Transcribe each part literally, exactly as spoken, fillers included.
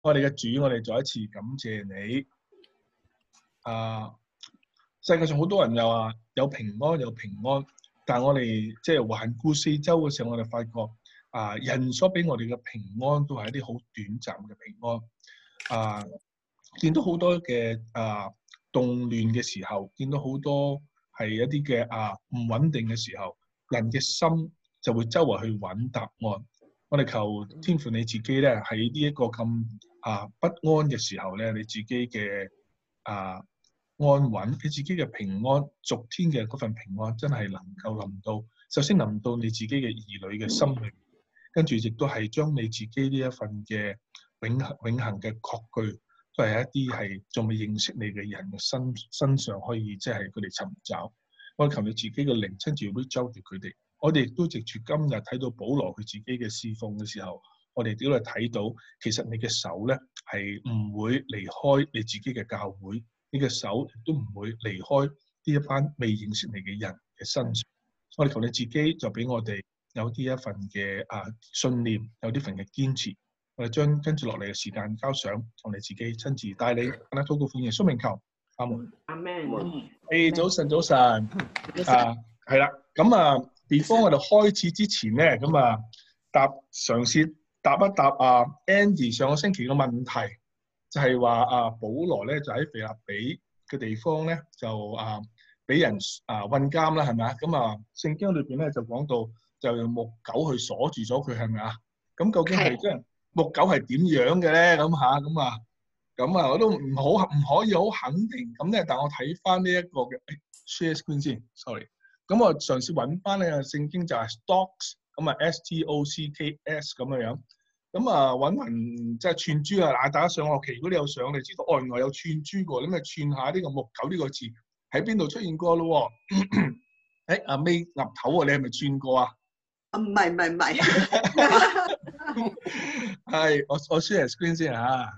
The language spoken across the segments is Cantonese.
我哋嘅主，我哋再一次感謝你。啊，世界上好多人又話有平安有平安，但係我哋即係環顧四周嘅時候，我哋發覺啊，人所俾我哋嘅平安都係一啲好短暫嘅平安。啊，見到好多嘅啊動亂嘅時候，見到好多係一啲嘅啊唔穩定嘅時候，人嘅心就會周圍去揾答案。我哋求天父你自己咧，喺呢一個咁啊不安嘅時候咧，你自己嘅啊安穩，你自己嘅平安，屬天嘅嗰份平安，真係能夠臨到，首先臨到你自己嘅兒女嘅心裏面，跟住亦都係將你自己呢一份嘅永恆永恆嘅確據，都係一啲係仲未認識你嘅人嘅身身上可以即係佢哋尋找。我哋求你自己嘅靈親自 reach out to佢哋。我哋亦都藉住今日睇到保羅佢自己嘅侍奉嘅時候，我哋都係睇到其實你嘅手咧係唔會離開你自己嘅教會，你嘅手亦都唔會離開呢一班未認識你嘅人嘅身上。我哋求你自己就俾我哋有啲一份嘅啊信念，有啲份嘅堅持。我哋將跟住落嚟嘅時間交上，我哋自己親自帶你，跟他禱告奉耶穌名求，阿門。 阿門。 誒，早晨，早晨，啊，係啦，咁啊。before 我哋開始之前咧，咁啊答嘗試答一答啊 Andy 上個星期嘅問題，就係話啊保羅咧就喺腓立比嘅地方咧就啊俾人啊困監啦，係咪啊？咁啊聖經裏邊咧就講到就用木狗去鎖住咗佢，係咪啊？咁究竟係即係木狗係點樣嘅咧？咁嚇咁啊咁啊我都唔好唔可以好肯定咁咧，但我睇翻呢一個嘅 share screen 先 ，sorry。咁我嘗試揾翻呢個聖經就係 stocks， 咁啊 S T O C K S 咁樣樣，咁啊揾人即係串珠啊！嗱，大家上學期如果你有上，你知道外外有串珠過，咁咪串下呢個木狗呢個字喺邊度出現過咯喎？誒阿 May 岌頭喎，你係咪串過啊？ 唔係唔係唔係， 係我我 share screen 先嚇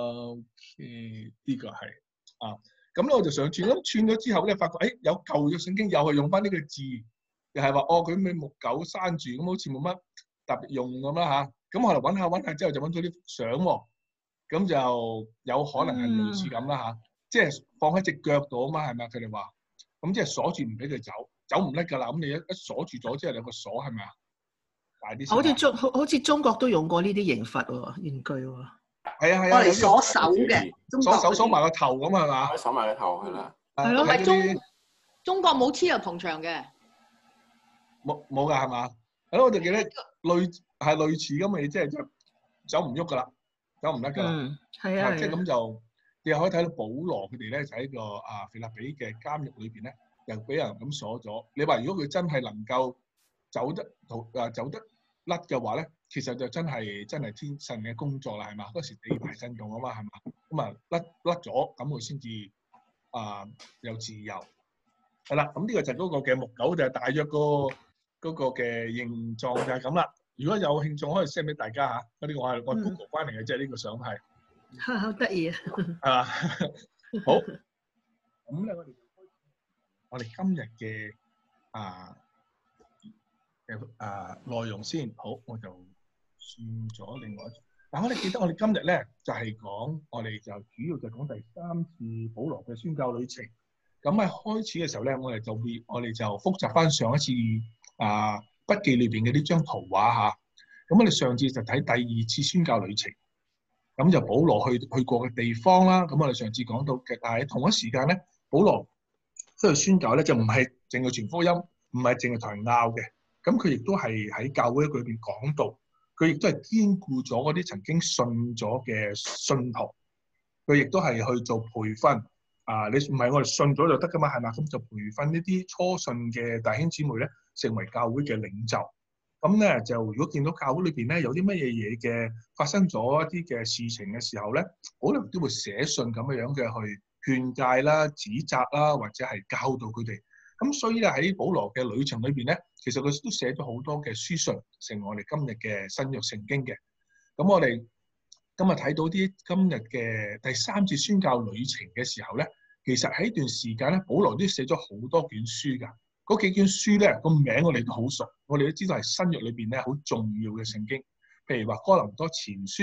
，OK 呢個係啊。咁咧我就想串，咁串咗之後咧，發覺誒、哎、有舊嘅聖經又係用翻呢個字，又係話哦佢咩木狗閂住，咁好似冇乜特別用咁啦嚇。咁後來揾下揾下之後就揾到啲相喎，咁就有可能係類似咁啦嚇，即係放喺隻腳度啊嘛，係咪佢哋話？咁即係鎖住唔俾佢走，走唔甩㗎啦。咁你一一鎖住咗之後有個鎖係咪啊？大啲。 好似中好好似中國都用過呢啲刑罰喎，刑具喎。 係啊係啊， 我嚟鎖手嘅， 鎖手鎖埋個頭咁係嘛？ 鎖埋個頭係啦。 係咯， 係中中國冇黐入銅牆嘅， 冇冇㗎係嘛？係咯，我就記得類係類似咁嘅嘢，即係就走唔喐㗎啦，走唔甩㗎啦。 嗯，係啊， 即係咁就你又可以睇到保羅佢哋咧，就喺個啊腓立比嘅監獄裏邊咧，又俾人咁鎖咗。你話如果佢真係能夠走得逃啊走得甩嘅話咧？其實就真係真係天神嘅工作啦，係嘛？嗰時地大震動啊嘛，係嘛？咁啊甩甩咗，咁佢先至啊有自由。係啦，咁呢個就係嗰個嘅木狗，就係大約個嗰個嘅形狀就係咁啦。如果有興趣，可以 send 俾大家嚇。嗰啲我係我 Google 翻嚟嘅，即係呢個相係。 好得意啊！ 啊，好。咁咧，我哋就開始我哋今日嘅啊嘅啊內容先。好，我就。轉咗另外一種，但我哋記得我哋今日咧就係、是、講我哋就主要就講第三次保羅嘅宣教旅程。咁喺開始嘅時候咧，我哋就會我哋就複習翻上一次啊筆記裏邊嘅呢張圖畫嚇。咁我哋上次就睇第二次宣教旅程，咁就保羅去去過嘅地方啦。咁我哋上次講到嘅，但係同一時間咧，保羅出去宣教咧就唔係淨係傳福音，唔係淨係同人拗嘅。咁佢亦都係喺教會裏邊講道。佢亦都係兼顧咗嗰啲曾經信咗嘅信徒，佢亦都係去做培訓。啊，你唔係我哋信咗就得㗎嘛，係嘛？咁就培訓呢啲初信嘅弟兄姊妹咧，成為教會嘅領袖。咁咧就如果見到教會裏邊咧有啲乜嘢嘢嘅發生咗一啲嘅事情嘅時候咧，可能都會寫信咁樣樣嘅去勸誡啦、指責啦，或者係教導佢哋。咁所以咧喺保羅嘅旅程裏邊咧，其實佢都寫咗好多嘅書信，成為我哋今日嘅新約聖經嘅。咁我哋今日睇到啲今日嘅第三次宣教旅程嘅時候咧，其實喺段時間咧，保羅都寫咗好多卷書㗎。嗰幾卷書咧個名我哋都好熟，我哋都知道係新約裏邊咧好重要嘅聖經。譬如話哥林多前書、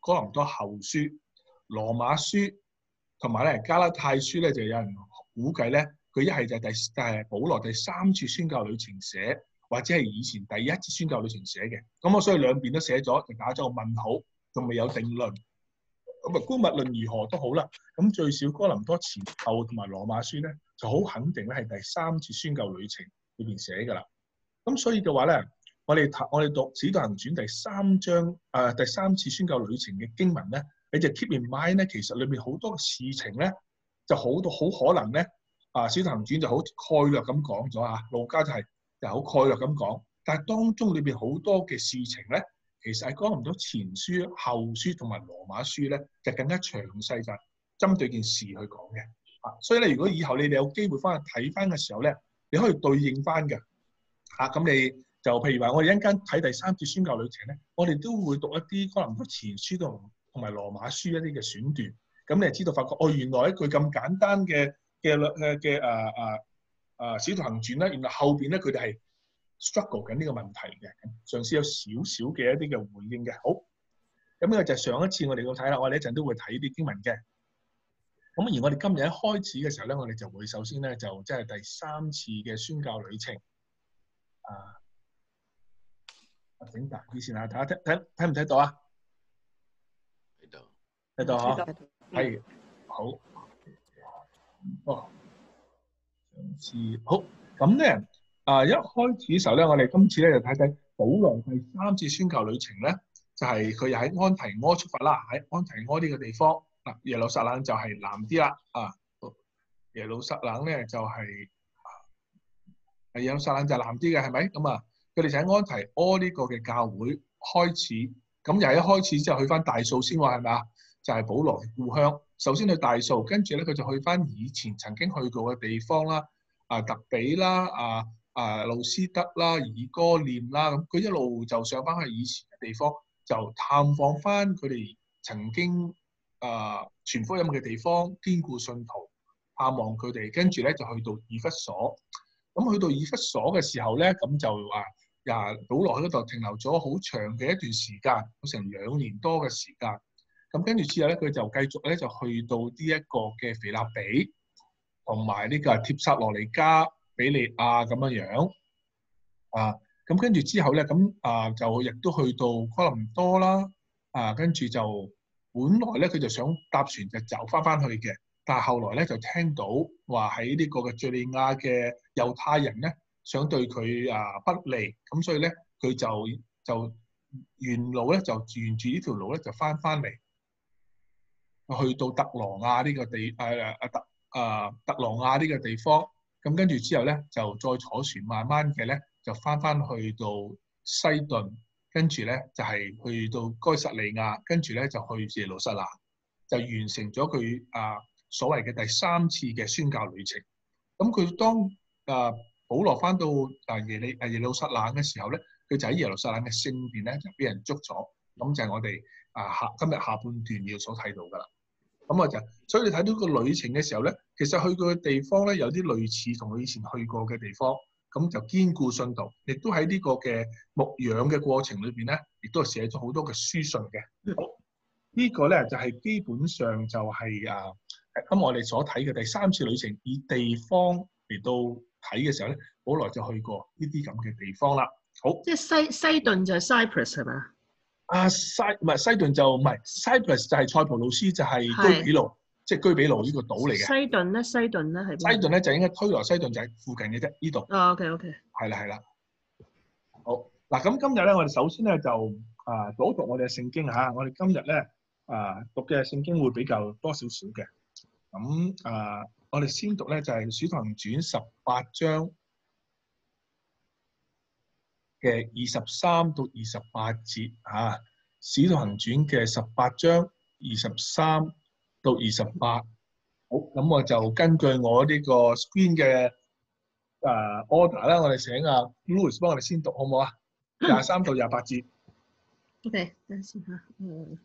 哥林多後書、羅馬書同埋咧加拉太書咧，就有人估計咧，佢一係就係第誒保羅第三次宣教旅程寫，或者係以前第一次宣教旅程寫嘅。咁我所以兩邊都寫咗，就打咗個問號，仲未有定論。咁啊，姑勿論如何都好啦。咁最少哥林多前後同埋羅馬書咧，就好肯定咧係第三次宣教旅程裏邊寫㗎啦。咁所以嘅話咧，我哋我哋讀《使徒行傳》第三章誒、呃、第三次宣教旅程嘅經文咧，你就 keep in mind 咧，其實裏面好多嘅事情咧，就好到好可能咧，啊《使徒行傳》就好概略咁講咗啊，路加就係就好概略咁講，但係當中裏邊好多嘅事情咧，其實喺哥林多前書、後書同埋羅馬書咧，就更加詳細就針對件事去講嘅。啊，所以咧，如果以後你哋有機會翻去睇翻嘅時候咧，你可以對應翻嘅。啊，咁你就譬如話，我哋一陣間睇第三次宣教旅程咧，我哋都會讀一啲哥林多前書同同埋羅馬書一啲嘅選段。咁你就知道發覺，哦，原來一句咁簡單嘅嘅嘅嘅誒誒誒使徒行傳咧，原來後邊咧佢哋係 struggle 緊呢個問題嘅，嘗試有少少嘅一啲嘅回應嘅。好，咁呢個就係上一次我哋要睇啦，我哋一陣都會睇啲經文嘅。咁而我哋今日一開始嘅時候咧，我哋就會首先咧就即係第三次嘅宣教旅程。啊，我整大啲先啊，睇下睇睇睇唔睇到啊？ 睇到， 睇到嗬，係好。哦，上次好咁咧，啊一開始嘅時候咧，我哋今次咧就睇睇保羅第三次宣教旅程咧，就係佢又喺安提阿出發啦，喺安提阿呢個地方。嗱，耶路撒冷就係南啲啦，啊，耶路撒冷咧就係、係，耶路撒冷就係南啲嘅，係咪？咁啊，佢哋就喺安提阿呢個嘅教會開始，咁又係一開始之後去翻大數先喎，係咪啊？就係、係、保羅嘅故鄉，首先去大數，跟住咧佢就去翻以前曾經去過嘅地方啦，啊特比啦，啊啊路斯德啦，以哥念啦，咁佢一路就上翻去以前嘅地方，就探訪翻佢哋曾經。啊！傳福音嘅地方，堅固信徒，盼望佢哋，跟住咧就去到以弗所。咁去到以弗所嘅時候咧，咁就話呀，保羅喺嗰度停留咗好長嘅一段時間，成兩年多嘅時間。咁跟住之後咧，佢就繼續咧就去到呢一個嘅腓立比，同埋呢個帖撒羅尼迦、比利亞咁樣樣。啊，咁跟住之後咧，咁啊就亦都去到哥林多啦。啊，跟住就。本來咧佢就想搭船就走翻翻去嘅，但係後來咧就聽到話喺呢個嘅敍利亞嘅猶太人咧想對佢啊不利，咁所以咧佢就就沿路咧就沿住呢條路咧就翻翻嚟，去到特羅亞呢個地誒誒、啊、特啊特羅亞呢個地方，咁跟住之後咧就再坐船慢慢嘅咧就翻翻去到西頓。跟住咧就係、是、去到該撒利亞，跟住咧就去耶路撒冷，就完成咗佢啊所謂嘅第三次嘅宣教旅程。咁佢當啊保羅翻到啊耶利啊耶路撒冷嘅時候咧，佢就喺耶路撒冷嘅聖殿咧就俾人捉咗。咁就係我哋啊下今日下半段要所睇到噶啦。咁我就所以你睇到個旅程嘅時候咧，其實去過嘅地方咧有啲類似同佢以前去過嘅地方。咁就堅固信徒，亦都喺呢個嘅牧養嘅過程裏邊咧，亦都係寫咗好多嘅書信嘅。好，呢個咧就係基本上就係啊，咁我哋所睇嘅第三次旅程，以地方嚟到睇嘅時候咧，保羅就去過呢啲咁嘅地方啦。好， 即係西西頓就係 Cyprus 係嘛？ 啊西唔係西頓就唔係 Cyprus 就係塞浦路斯就係居比路。即係居比路呢個島嚟嘅。 西頓咧，西頓咧係邊？ 西頓咧就應該推羅西頓就係附近嘅啫，呢度。 哦 ，OK OK。係啦係啦。好嗱，咁今日咧，我哋首先咧就啊讀一讀我哋嘅聖經嚇。我哋今日咧啊讀嘅聖經會比較多少少嘅。咁啊，我哋先讀咧就係《使徒行傳》十八章嘅二十三到二十八節嚇，《使徒行傳》嘅十八章二十三到二十八，好，咁我就根據我呢個 screen 嘅誒 order 啦，我哋請阿 Louis 幫我哋先讀好唔好啊？廿三到廿八節。 OK，等陣先嚇。嗯。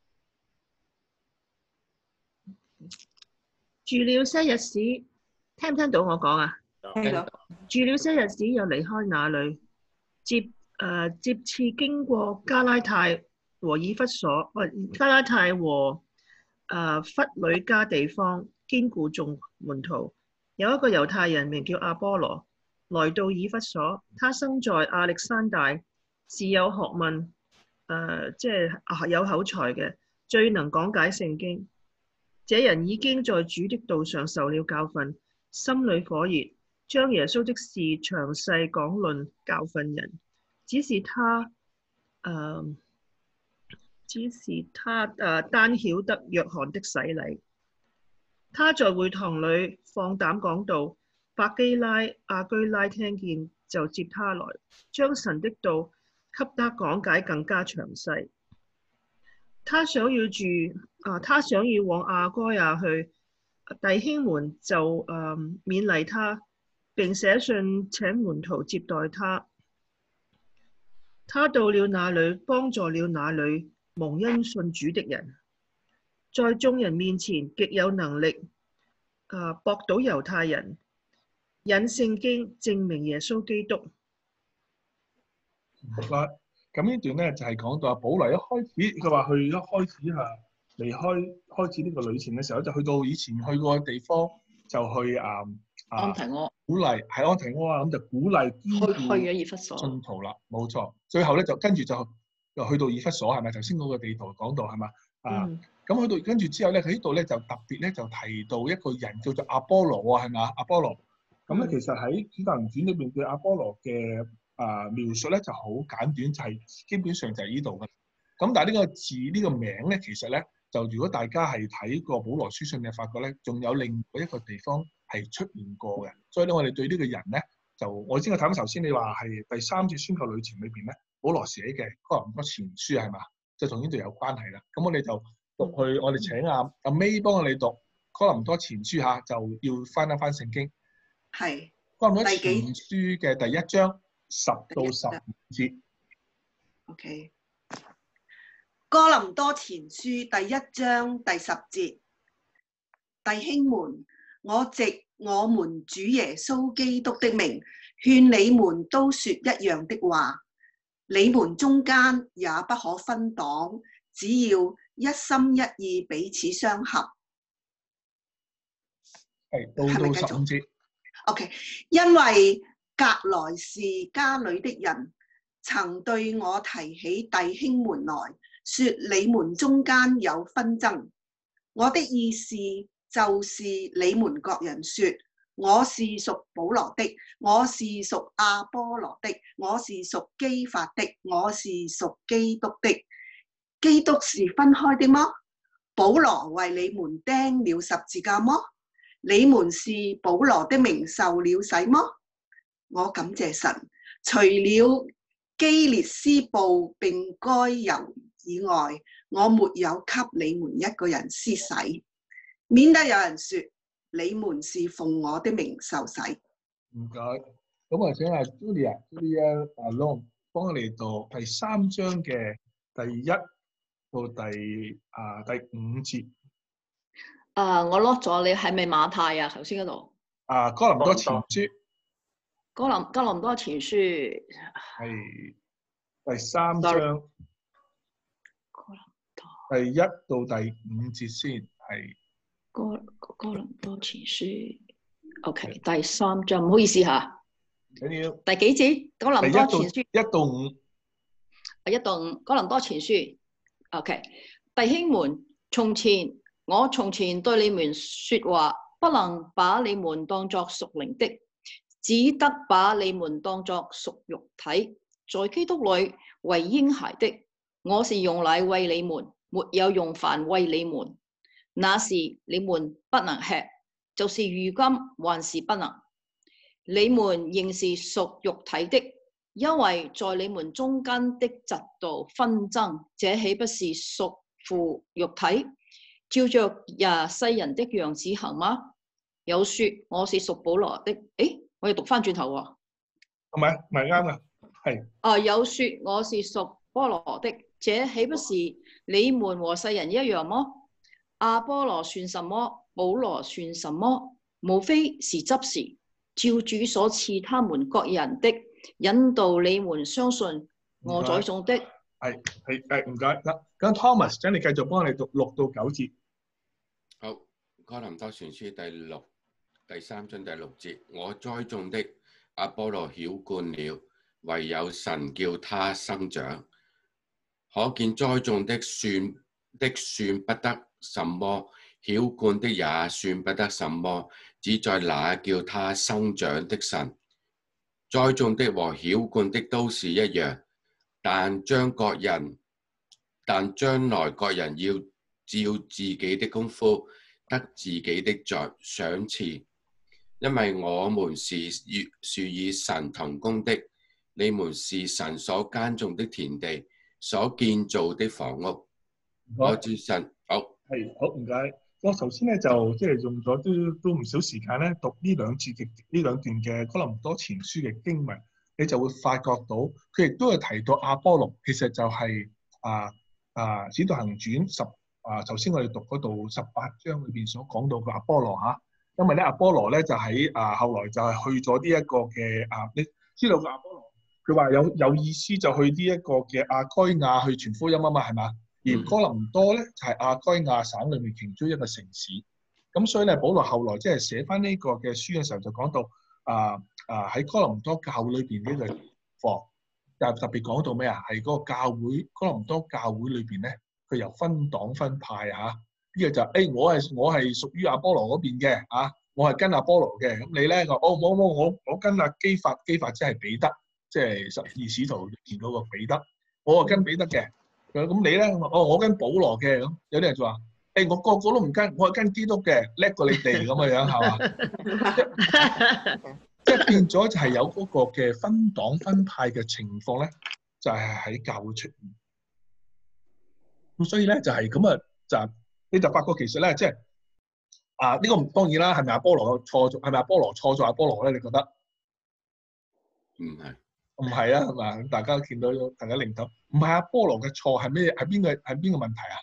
住了些日子，聽唔聽到我講啊？ 聽到。 住了些日子，又離開那裏，接誒、呃、接次經過加拉太和以弗所、加拉太和誒弗呂家地方堅固眾門徒。有一個猶太人名叫阿波羅，來到以弗所，他生在亞歷山大，是有學問，誒、呃、即係有口才嘅，最能講解聖經。這人已經在主的道上受了教訓，心裏火熱，將耶穌的事詳細講論教訓人。只是他，誒、呃，只是他誒、呃、單曉得約翰的洗禮。他在會堂裏放膽講道，百基拉、亞居拉聽見就接他來，將神的道給他講解更加詳細。他想要住啊，他想要往亞該亞去，弟兄們就誒、呃、勉勵他，並寫信請門徒接待他。他到了那裏，幫助了那裏蒙恩信主的人，在眾人面前極有能力，啊，駁倒猶太人，引聖經證明耶穌基督。 好啦，咁呢段咧就係講到阿保羅一開始，佢話佢一開始嚇離開開始呢個旅程嘅時候，就去到以前去過嘅地方，就去啊啊安提阿鼓勵喺安提阿啊，咁就鼓勵去去咗以弗所信徒啦，冇錯。最後咧就跟住就又去到以弗所，係咪頭先嗰個地圖講到係嘛啊？ 嗯咁去到跟住之後咧，佢呢度咧就特別咧就提到一個人叫做阿波羅啊，係咪啊？阿波羅咁咧，其實喺《使徒行傳》裏邊對阿波羅嘅啊描述咧就好簡短，就係、是、基本上就係呢度嘅。咁但係呢個字呢、呢個名咧，其實咧就如果大家係睇過保羅書信嘅，發覺咧仲有另外一個地方係出現過嘅。所以咧，我哋對呢個人咧就我先我睇翻頭先，你話係第三次宣教旅程裏邊咧，保羅寫嘅哥林多前書係嘛，就同呢度有關係啦。咁我哋就讀去，我哋請阿阿 May 幫我哋讀哥林多前書嚇，就要翻一翻聖經。 係哥林多前書嘅第一章十到十五節。 OK。哥林多前書第一章第十節，弟兄們，我藉我們主耶穌基督的名，勸你們都說一樣的話，你們中間也不可分黨，只要一心一意，彼此相合。 係到到十五節。 OK， 因為革來氏家裏的人曾對我提起弟兄們來，說你們中間有紛爭。我的意思就是你們各人說，我是屬保羅的，我是屬亞波羅的，我是屬基法的，我是屬基督的。基督是分開的麼？保羅為你們釘了十字架麼？你們是保羅的名受了洗麼？我感謝神，除了基列斯布並該猶以外，我沒有給你們一個人施洗，免得有人說你們是奉我的名受洗。 唔該，咁我請阿 Julia，Julia 阿 Long 幫我嚟讀第三章嘅第一到第啊第五節。 啊，我 lock 咗你係咪馬太啊？頭先嗰度啊，哥林多前書， 哥林哥林多前書係第三章第一到第五節先係哥哥林多前書 ，OK， 第三章，唔好意思吓， 緊要第幾節？哥林多前書一到五， 一到五，哥林多前書 ，OK， 弟兄們，從前。我從前對你們說話，不能把你們當作屬靈的，只得把你們當作屬肉體，在基督裏為嬰孩的。我是用奶餵你們，沒有用飯餵你們。那時你們不能吃，就是如今還是不能。你們仍是屬肉體的，因為在你們中間的嫉妒紛爭，這豈不是屬乎肉體？照着呀世人的樣子行嗎？有說我是屬保羅的，誒，我要讀翻轉頭喎， 係咪？唔係啱啊，係。 啊，有說我是屬保羅的，這豈不是你們和世人一樣麼？亞波羅算什麼？保羅算什麼？無非是執事，照主所賜他們各人的，引導你們相信我栽種的， 係係誒唔該嗱，咁 Thomas 請你繼續幫我哋讀六到九節。 好，哥林多前書第六第三章第六節，我栽種的，阿波羅澆灌了，唯有神叫他生長。可見栽種的算的算不得什麼，澆灌的也算不得什麼，只在那叫他生長的神。栽種的和澆灌的都是一樣，但將各人，但將來各人要照自己的功夫得自己的獎賜，因為我們是與是與神同工的，你們是神所耕種的田地，所建造的房屋。我知神好係好唔該。我頭先咧就即係用咗都都唔少時間咧讀呢兩節嘅呢兩段嘅哥林多前書嘅經文，你就會發覺到佢亦都有提到阿波羅，其實就係、是、啊啊使徒行傳十啊頭先我哋讀嗰度十八章裏邊所講到嘅阿波羅嚇，因為咧阿波羅咧就喺啊後來就係去咗呢一個嘅啊，你知道嘅阿波羅，佢話有有意思就去呢一個嘅亞該亞去傳福音啊嘛，係嘛？而哥林多咧就係、是、亞該亞省裏面其中一個城市，咁所以咧保羅後來即係寫翻呢個嘅書嘅時候就講到啊啊喺哥林多教會裏邊呢個課，就特別講到咩啊？係嗰個教會哥林多教會裏邊咧，佢由分黨分派嚇，呢、啊這個就誒、哎、我係我係屬於阿波羅嗰邊嘅啊，我係跟阿波羅嘅，咁你咧個哦冇冇我我跟阿基法，基法即係彼得，即係十二使徒見嗰個彼得，我係跟彼得嘅。咁你咧？哦，我跟保羅嘅咁，有啲人就話：誒、欸，我個個都唔跟，我係跟基督嘅，叻過你哋咁嘅樣，係嘛？即係變咗就係有嗰個嘅分黨分派嘅情況咧，就係、是、喺教會出現。咁所以咧就係咁啊，就你就發覺其實咧，即係啊呢、這個當然啦，係咪阿波羅錯咗？係咪阿波羅錯咗阿波羅咧？你覺得？ 唔係。 唔係啊，係嘛？大家見到大家領頭，唔係阿波羅嘅錯係咩？係邊個？係邊個問題啊？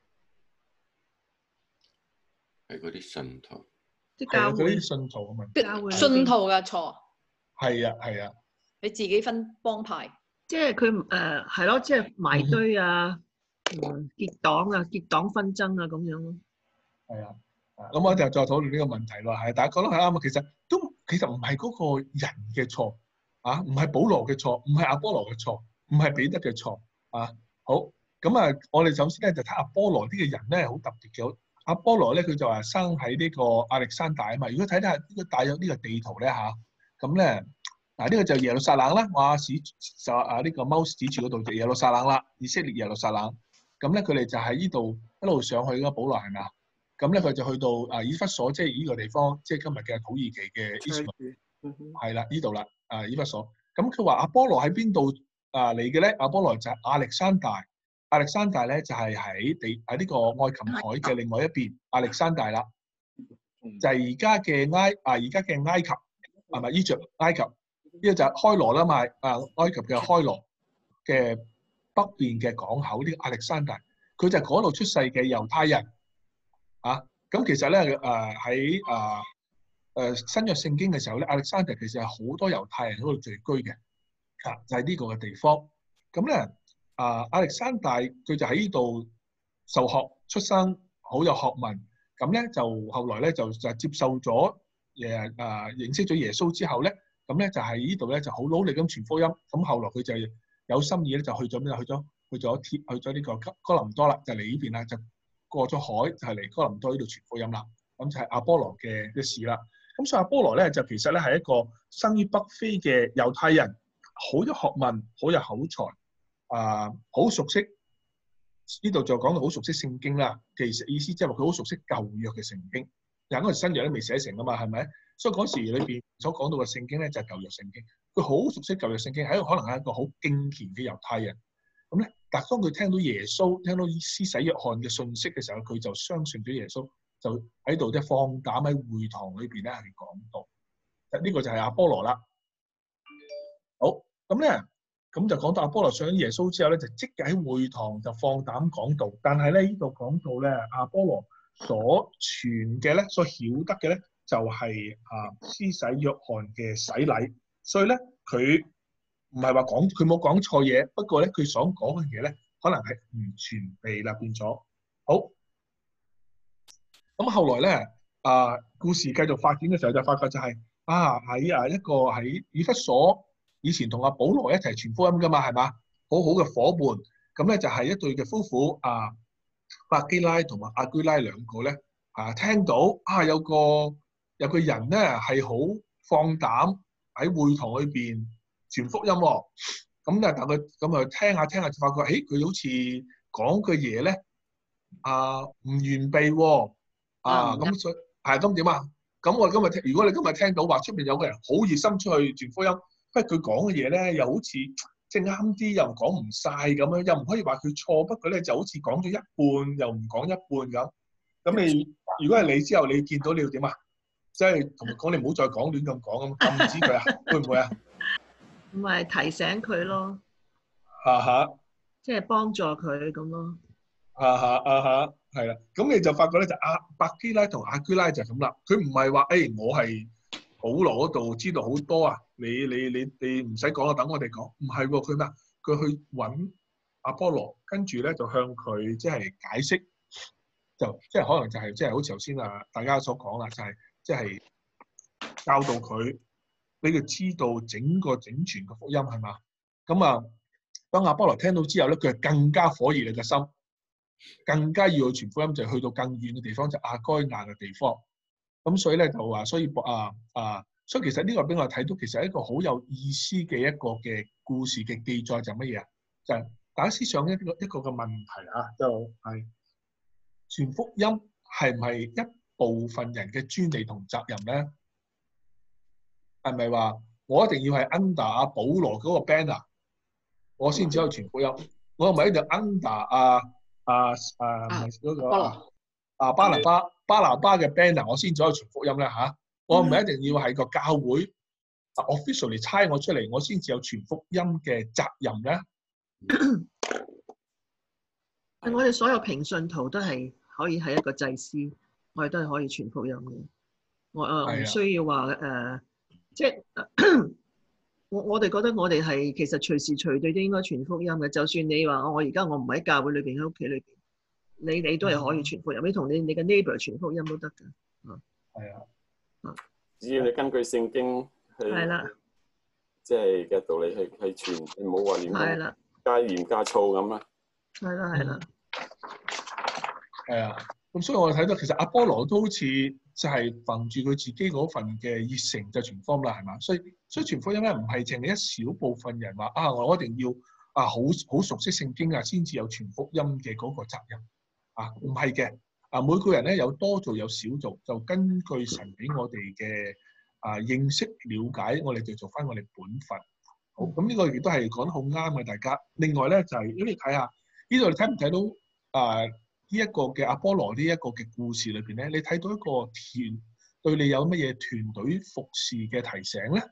係嗰啲信徒， 啲教會啲信徒嘅問題， 教會信徒嘅錯。 係啊係啊， 你自己分幫派， 即係佢誒係咯，即係埋堆啊，嗯，結黨啊，結黨紛爭啊咁樣咯。 係啊，咁我就再討論呢個問題咯。係大家講得係啱啊。其實都其實唔係嗰個人嘅錯。啊，唔係保羅嘅錯，唔係阿波羅嘅錯，唔係彼得嘅錯。啊，好，咁啊，我哋首先咧就睇阿波羅呢個人咧，好特別嘅。阿波羅咧，佢就話生喺呢個亞歷山大啊嘛。如果睇睇呢個大約呢個地圖咧嚇，咁咧嗱呢個就耶路撒冷啦。我指就啊呢個 mouse 指住嗰度就耶路撒冷啦，以色列耶路撒冷。咁咧佢哋就喺呢度一路上去嗰保羅係咪啊？咁咧佢就去到啊以弗所，即係呢個地方，即係今日嘅土耳其嘅伊斯蘭，係啦呢度啦。啊！以弗所，咁佢話阿波羅喺邊度啊嚟嘅咧？阿波羅就係亞歷山大，亞歷山大咧就係喺地喺呢個愛琴海嘅另外一邊，亞歷山大啦，就係而家嘅埃啊而家嘅埃及係咪？依著埃及呢個就係開羅啦嘛，啊埃及嘅開羅嘅北邊嘅港口呢個亞歷山大，佢就係嗰度出世嘅猶太人啊！咁其實咧誒喺啊。誒新約聖經嘅時候咧，亞歷山大其實係好多猶太人喺度聚居嘅，啊就係呢個嘅地方。咁咧啊亞歷山大佢就喺呢度受學出生，好有學問。咁咧就後來咧就就接受咗誒啊認識咗耶穌之後咧，咁咧就喺呢度咧就好努力咁傳福音。咁後來佢就有心意咧就去咗邊啊？去咗去咗鐵去咗呢個哥林多啦，就嚟呢邊啦，就過咗海就係嚟哥林多呢度傳福音啦。咁就係阿波羅嘅嘅事啦。咁所以阿波羅咧就其實咧係一個生於北非嘅猶太人，好有學問，好有口才，啊、呃，好熟悉呢度就講到好熟悉聖經啦。其實意思即係話佢好熟悉舊約嘅聖經，但嗰陣新約都未寫成啊嘛，係咪？所以嗰時裏邊所講到嘅聖經咧就係舊約聖經。佢好熟悉舊約聖經，係一個可能係一個好敬虔嘅猶太人。咁咧，但係當佢聽到耶穌、聽到施洗約翰嘅信息嘅時候，佢就相信咗耶穌。就喺度即係放膽喺會堂裏邊咧係講道，呢、這個就係阿波羅啦。好，咁咧咁就講到阿波羅信咗耶穌之後咧，就即刻喺會堂就放膽講道。但係咧呢度講到咧，阿波羅所傳嘅咧，所曉得嘅咧，就係、是、啊施洗約翰嘅洗禮。所以咧佢唔係話講佢冇講錯嘢，不過咧佢所講嘅嘢咧，可能係唔全備啦，變咗。好，咁後來咧，啊故事繼續發展嘅時候，就發覺就係、是、啊喺啊一個喺以弗所以前同阿保羅一齊傳福音噶嘛，係嘛？好好嘅伙伴，咁咧就係一對嘅夫婦啊，百基拉同埋阿居拉兩個咧啊，聽到啊有個有個人咧係好放膽喺會堂裏邊傳福音喎、哦，咁咧但佢咁啊聽下聽下就發覺，誒佢好似講嘅嘢咧啊唔完備喎，啊咁所以係咁點啊？咁我今日聽，如果你今日聽到話出邊有個人好熱心出去傳福音，不過佢講嘅嘢咧又好似即係啱啲，又講唔晒咁樣，又唔可以話佢錯，不過咧就好似講咗一半，又唔講一半咁。咁你如果係你之後，你見到你要點啊？即係同佢講，你唔好再講亂咁講咁，禁止佢啊？會唔會啊？ 唔係提醒佢咯， 啊哈， 即係幫助佢咁咯。 啊哈啊哈，係啦。咁你就發覺咧，就阿百基拉同阿居拉就係咁啦。佢唔係話誒，我係保羅嗰度知道好多啊，你你你你唔使講啦，等我哋講。唔係喎，佢咩啊？佢去揾阿波羅，跟住咧就向佢即係解釋，就即係可能就係即係好似頭先啊大家所講啦，就係即係教導佢，俾佢知道整個整全嘅福音係嘛？咁啊，當阿波羅聽到之後咧，佢係更加火熱你嘅心，更加要去傳福音，就去到更遠嘅地方，就亞該亞嘅地方。咁所以咧就話，所以啊啊，所以其實呢個俾我睇到，其實係一個好有意思嘅一個嘅故事嘅記載，就乜嘢啊？就係大家思想一個一個嘅問題啊，就係傳福音係唔係一部分人嘅專利同責任咧？係咪話我一定要係 under 阿保羅嗰個 banner， 我先至可以傳福音？我又唔係一定 under 啊啊啊唔係嗰個啊巴拿巴巴拿巴嘅 banner， 我先至可以傳福音咧嚇？我唔係一定要係個教會 officially 差我出嚟，我先至有傳福音嘅責任咧？ 我哋所有平信徒都係可以係一個祭司，我哋都係可以傳福音嘅。我誒唔需要話誒。呃即係我我哋覺得我哋係其實隨時隨地都應該傳福音嘅。就算你話我而家我唔喺教會裏邊，喺屋企裏邊，你你都係可以傳福音。你同你你嘅 neighbor 傳福音都得㗎。嗯，係啊。嗯， 只要你根據聖經去，係啦，即係嘅道理去去傳，你唔好話亂咁加鹽加醋咁啦。 係啦，係啦。 係啊，咁所以我哋睇到其實阿波羅都好似就係憑住佢自己嗰份嘅熱誠就傳福音啦，係嘛？所以所以傳福音咧唔係淨係一小部分人話啊，我一定要啊好好熟悉聖經啊，先至有傳福音嘅嗰個責任啊，唔係嘅啊，每個人咧有多做有少做，就根據神俾我哋嘅啊認識了解，我哋就做翻我哋本分。好，咁呢個亦都係講得好啱嘅，大家。另外咧就係、是，如果你睇下呢度，你睇唔睇到啊？呢一個嘅阿波羅呢一個嘅故事裏邊咧，你睇到一個團對你有乜嘢團隊服侍嘅提醒咧？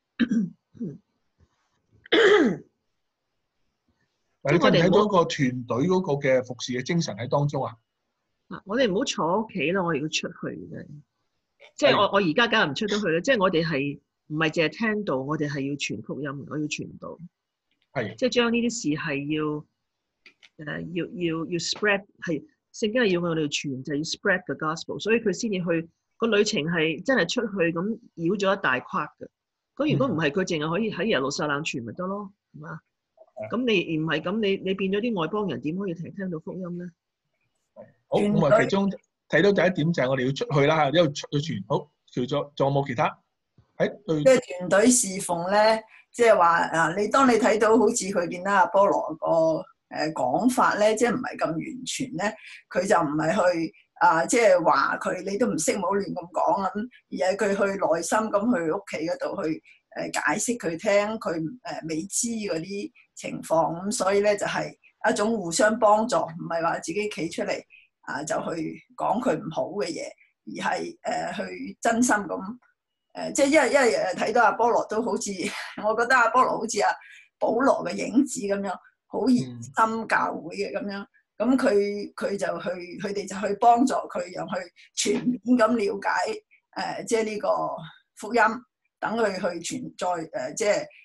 你睇唔睇到一個團隊嗰個嘅服侍嘅精神喺當中啊？ 我哋唔好坐屋企啦，我哋要出去嘅。即係我我而家梗係唔出得去啦。即係我哋係唔係淨係聽道，我哋係要傳福音，我要傳道。係。即係將呢啲事係要。誒、uh, 要要要 spread 係聖經係要我哋傳，就係、要 spread 個 gospel， 所以佢先至去個旅程係真係出去咁繞咗一大框嘅。咁如果唔係佢淨係可以喺耶路撒冷傳咪得咯，係嘛？咁、嗯、你唔係咁，你你變咗啲外邦人點可以聽聽到福音咧？ 好，咁啊，其中睇到第一點就係我哋要出去啦，因為出去傳。好，除咗仲有冇其他？喺對。即係團隊侍奉咧，即係話啊，你當你睇到好似佢見到阿波羅個。誒講法咧，即係唔係咁完全咧？佢就唔係去啊，即係話佢你都唔識，唔好亂咁講咁，而係佢去內心咁去屋企嗰度去誒解釋佢聽，佢誒未知嗰啲情況咁，所以咧就係一種互相幫助，唔係話自己企出嚟啊就去講佢唔好嘅嘢，而係誒去真心咁誒，即係因為因為誒睇到阿波羅都好似，我覺得阿波羅好似阿保羅嘅影子咁樣。好熱心教會嘅咁樣，咁佢佢就去，佢哋就去幫助佢，又去全面咁了解誒、呃，即係呢個福音，等佢去傳再誒，即係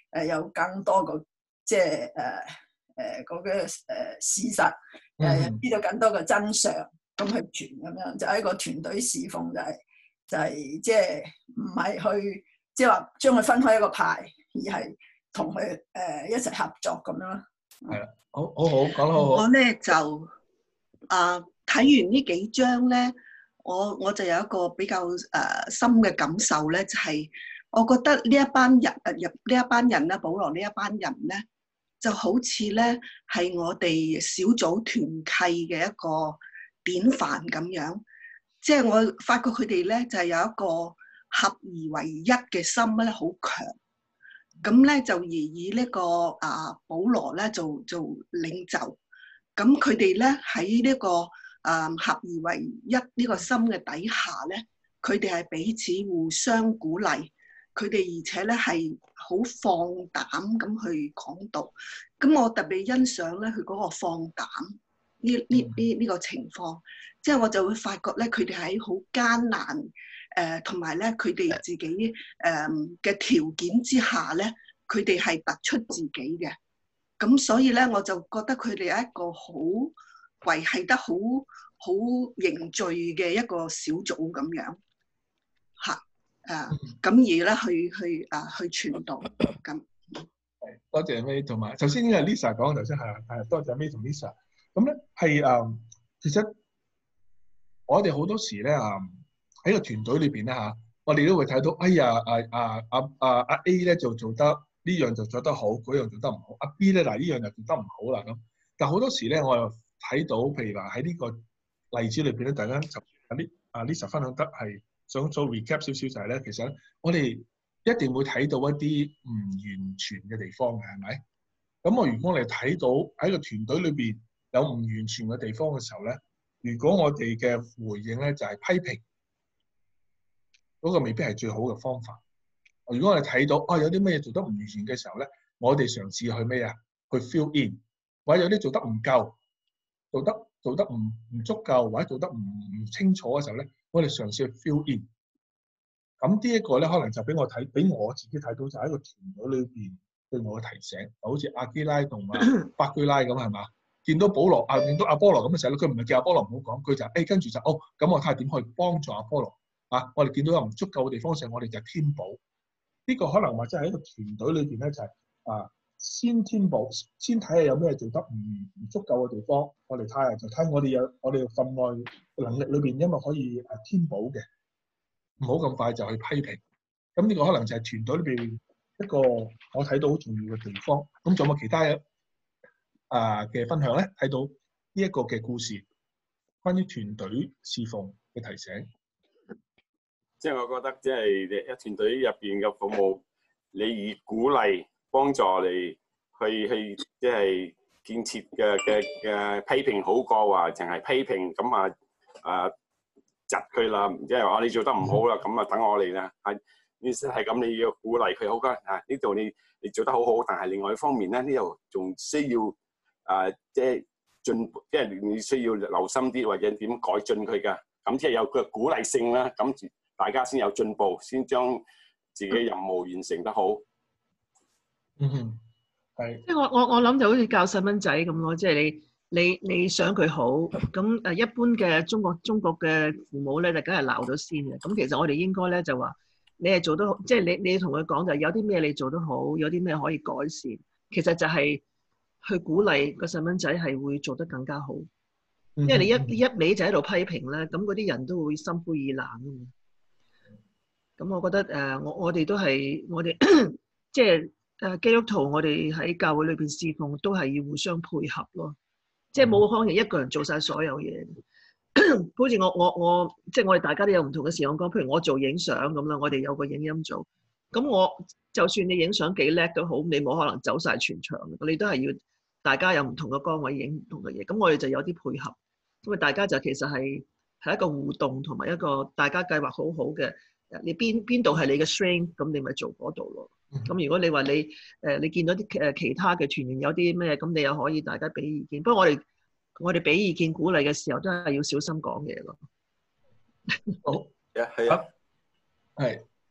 誒有更多個即係誒誒嗰個誒事實誒知道更多嘅真相，咁去傳咁樣，就係一個團隊侍奉，就係、是、就係即係唔係去即係話將佢分開一個派，而係同佢誒一齊合作咁樣咯。 係啦，好好好講得好好。 我咧就啊睇完呢幾章咧，我我就有一個比較誒、呃、深嘅感受咧，就係、是、我覺得呢一班人誒入呢一班人咧，保羅呢一班人咧，就好似咧係我哋小組團契嘅一個典範咁樣。即係我發覺佢哋咧就係、是、有一個合而為一嘅心咧，好強。咁咧就而以呢、這個啊保羅咧做做領袖，咁佢哋咧喺呢、這個啊合而為一呢個心嘅底下咧，佢哋係彼此互相鼓勵，佢哋而且咧係好放膽咁去講道。咁我特別欣賞咧佢嗰個放膽呢呢呢呢個情況，即係我就會發覺咧佢哋喺好艱難。誒同埋咧，佢哋自己誒嘅條件之下咧，佢哋係突出自己嘅。咁所以咧，我就覺得佢哋有一個好維繫得好好凝聚嘅一個小組咁樣嚇誒，咁而咧去去啊去傳道咁。 係多謝 May 同埋，頭先因為 Lisa 講頭先係係多謝 May 同 Lisa。咁咧係誒，其實我哋好多時咧啊。喺個團隊裏邊咧嚇，我哋都會睇到，哎呀，啊啊啊啊啊 A 咧就做得呢樣就做得好，嗰樣做得唔好。阿 B 咧嗱呢樣就做得唔好啦咁。但好多時咧，我又睇到，譬如話喺呢個例子裏邊咧，大家就阿 Lisa 阿 Lisa 分享得係想做 recap 少少就係咧，其實我哋一定會睇到一啲唔完全嘅地方嘅，係咪？咁我如果我哋睇到喺個團隊裏邊有唔完全嘅地方嘅時候咧，如果我哋嘅回應咧就係批評。嗰個未必係最好嘅方法。如果我哋睇到啊有啲咩做得唔完全嘅時候咧，我哋嘗試去咩啊？去 fill in，或者有啲做得唔夠，做得做得唔唔足夠，或者做得唔唔清楚嘅時候咧，我哋嘗試去 fill in。咁呢一個咧，可能就俾我睇，俾我自己睇到就喺一個團隊裏邊對我嘅提醒。好似阿基拉同埋巴居拉咁係嘛？見到保羅啊，見到阿波羅咁嘅時候咧，佢唔係叫阿波羅唔好講，佢就誒、哎、跟住就哦，咁我睇下點去幫助阿波羅。啊！我哋見到有唔足夠嘅地方時，我哋就添補。呢、這個可能或者喺一個團隊裏邊咧，就係、是、啊，先添補，先睇下有咩做得唔唔足夠嘅地方。我哋睇下就睇我哋有我哋份內能力裏邊，因為可以誒添補嘅，唔好咁快就去批評。咁呢個可能就係團隊裏邊一個我睇到好重要嘅地方。咁仲有冇其他嘅啊嘅分享咧？睇到呢一個嘅故事，關於團隊侍奉嘅提醒。 即係我覺得，即係一團隊入邊嘅服務，你以鼓勵幫助你去去，即係建設嘅嘅嘅批評好過話淨係批評咁啊啊窒佢啦，即係話你做得唔好啦，咁啊等我嚟啦。係意思係咁，你要鼓勵佢好㗎啊！呢度你你做得好好，但係另外一方面咧，呢度仲需要啊，即係進步，即係你需要留心啲或者點改進佢㗎。咁即係有個鼓勵性啦，咁。大家先有進步，先將自己任務完成得好。 嗯哼，係。 即係我我我諗就好似教細蚊仔咁咯，即係你你你想佢好，咁誒一般嘅中國中國嘅父母咧就梗係鬧咗先嘅。咁其實我哋應該咧就話，你係做得好，即係你你同佢講就有啲咩你做得好，有啲咩可以改善。其實就係去鼓勵個細蚊仔係會做得更加好。因為你一一味就喺度批評咧，咁嗰啲人都會心灰意冷啊嘛。咁我覺得誒，我我哋都係我哋即係誒基督徒，我哋喺教會裏邊侍奉都係要互相配合咯。即係冇可能一個人做晒所有嘢。好似我我我即係我哋大家都有唔同嘅事。我講，譬如我做影相咁啦，我哋有個影音組。咁我就算你影相幾叻都好，你冇可能走晒全場。你都係要大家有唔同嘅崗位影唔同嘅嘢。咁我哋就有啲配合，因為大家就其實係係一個互動同埋一個大家計劃好好嘅。你邊邊度係你嘅 strength， 咁你咪做嗰度咯。咁如果你話你誒、呃、你見到啲誒其他嘅團員有啲咩，咁你又可以大家俾意見。不過我哋我哋俾意見鼓勵嘅時候，都係要小心講嘢咯。 好， 係啊，係啊， 係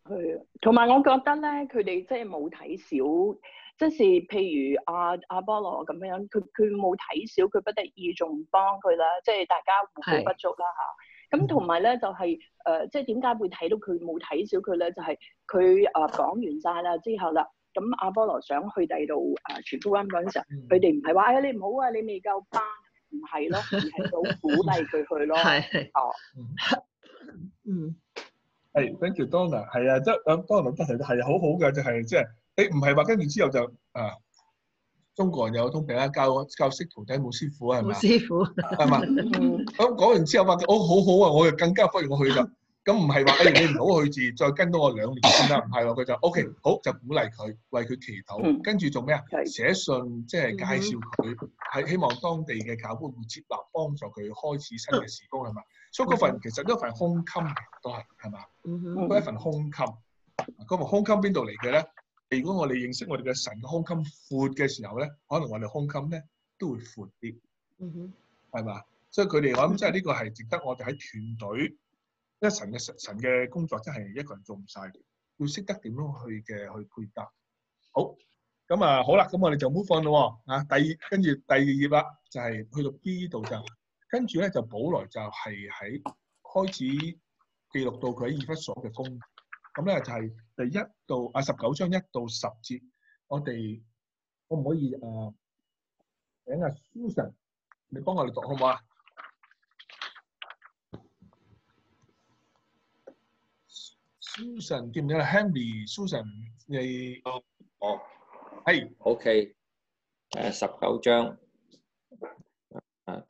係啊，同埋我覺得咧，佢哋即係冇睇少，即係譬如阿阿波羅咁樣，佢佢冇睇少，佢不得已仲幫佢啦，即係大家互補不足啦嚇。咁同埋咧就係、是、誒、呃，即係點解會睇到佢冇睇少佢咧？就係佢誒講完晒啦之後啦，咁阿波羅想去第二度誒傳福音嗰陣時候，佢哋唔係話哎呀你唔好啊，你未夠班，唔係咯，而係好鼓勵佢去咯。 係係哦， 嗯。 係 thank you Donna， 係啊，即係咁 Donna 真係係好好嘅，就係即係誒唔係話跟住之後就啊，中國人有通病啦，教教識徒弟冇師傅啊，係咪啊？ 冇師傅係嘛？咁講完之後話哦好好啊，我就更加不如我去啦。咁唔係話誒你唔好去字，再跟多我兩年先得，唔係喎，佢就 OK 好就鼓勵佢，為佢祈禱，跟住做咩啊？寫信即係介紹佢，係希望當地嘅教會會接納，幫助佢開始新嘅事工係嘛？所以嗰份其實都係一份胸襟嘅，都係係嘛？嗰係一份胸襟。嗰份胸襟邊度嚟嘅咧？如果我哋認識我哋嘅神嘅胸襟闊嘅時候咧，可能我哋胸襟咧都會闊啲，係嘛？所以佢哋我諗即係呢個係值得我哋喺團隊。因為神嘅神神嘅工作真係一個人做唔晒，要識得點樣去嘅去配搭。好，咁啊好啦，咁我哋就 move on咯喎。啊，第二跟住第二頁啦，就係、是、去到 B 度就，跟住咧就保羅就係喺開始記錄到佢喺以弗所嘅工。咁咧就係第一到啊十九章一到十節，我哋可唔可以誒請阿 Susan 你幫我哋讀好唔好啊？Susan 記唔記得 Henry Susan 你哦係 OK 誒十九章啊啊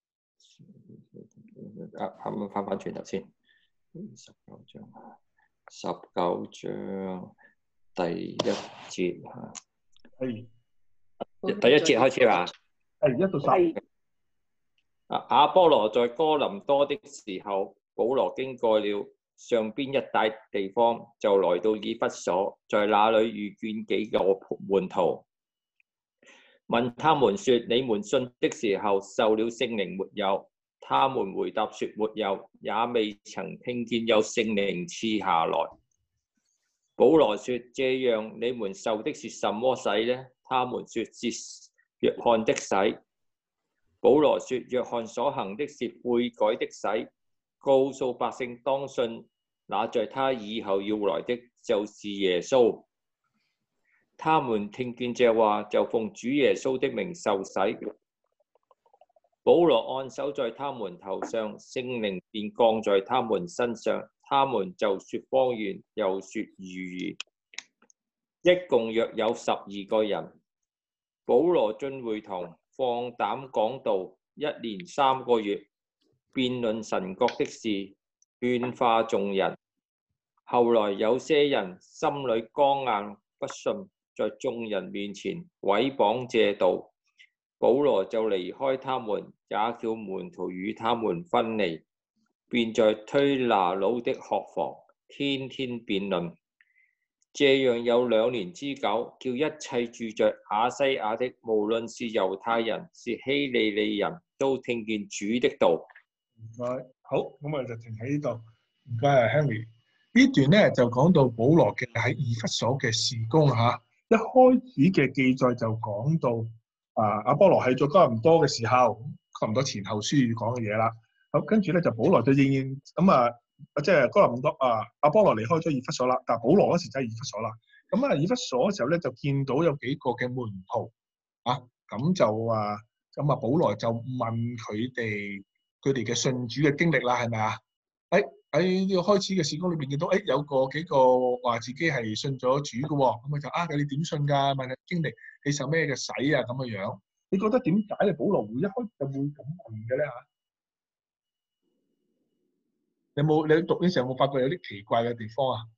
啱啱翻返轉頭先十九章十九章第一節嚇係第一節開始啦係一到十啊阿波羅在哥林多的時候，保羅經過了上邊一帶地方，就來到以弗所，在那裏遇見幾個門徒，問他們說：你們信的時候受了聖靈沒有？他們回答說：沒有，也未曾聽見有聖靈賜下來。保羅說：這樣你們受的是什麼洗呢？他們說是約翰的洗。保羅說：約翰所行的是悔改的洗，告訴百姓當信那在他以後要來的就是耶穌。他們聽見這話，就奉主耶穌的名受洗。保羅按手在他們頭上，聖靈便降在他們身上，他們就說方言，又說預言，一共約有十二個人。保羅進會堂，放膽講道，一連三個月，辯論神國的事，勸化眾人。後來有些人心裏剛硬不信，在眾人面前毀謗這道，保羅就離開他們，也叫門徒與他們分離，便在推拿佬的學房天天辯論。這樣有兩年之久，叫一切住在亞西亞的，無論是猶太人是希利利人，都聽見主的道。 唔該，好，咁我哋就停喺呢度。唔該啊 Henry。呢段咧就講到保羅嘅喺以弗所嘅事工嚇。一開始嘅記載就講到啊，阿波羅喺咗哥林多嘅時候，哥林多前後書講嘅嘢啦。咁跟住咧就保羅就仍然咁啊，即係哥林多啊，阿波羅離開咗以弗所啦，但係保羅嗰時就係以弗所啦。咁啊，以弗所嘅時候咧就見到有幾個嘅門徒啊，咁就啊，咁啊，保羅就問佢哋佢哋嘅信主嘅經歷啦，係咪啊？喺喺呢個開始嘅事工裏邊見到，誒、哎、有個幾個話自己係信咗主嘅喎，咁佢就啊，你點信㗎？問佢經歷，你受咩嘅洗啊？咁嘅樣，你覺得點解咧？保羅會一開始就會咁問嘅咧嚇？你冇你讀嘅時候有冇發覺有啲奇怪嘅地方啊？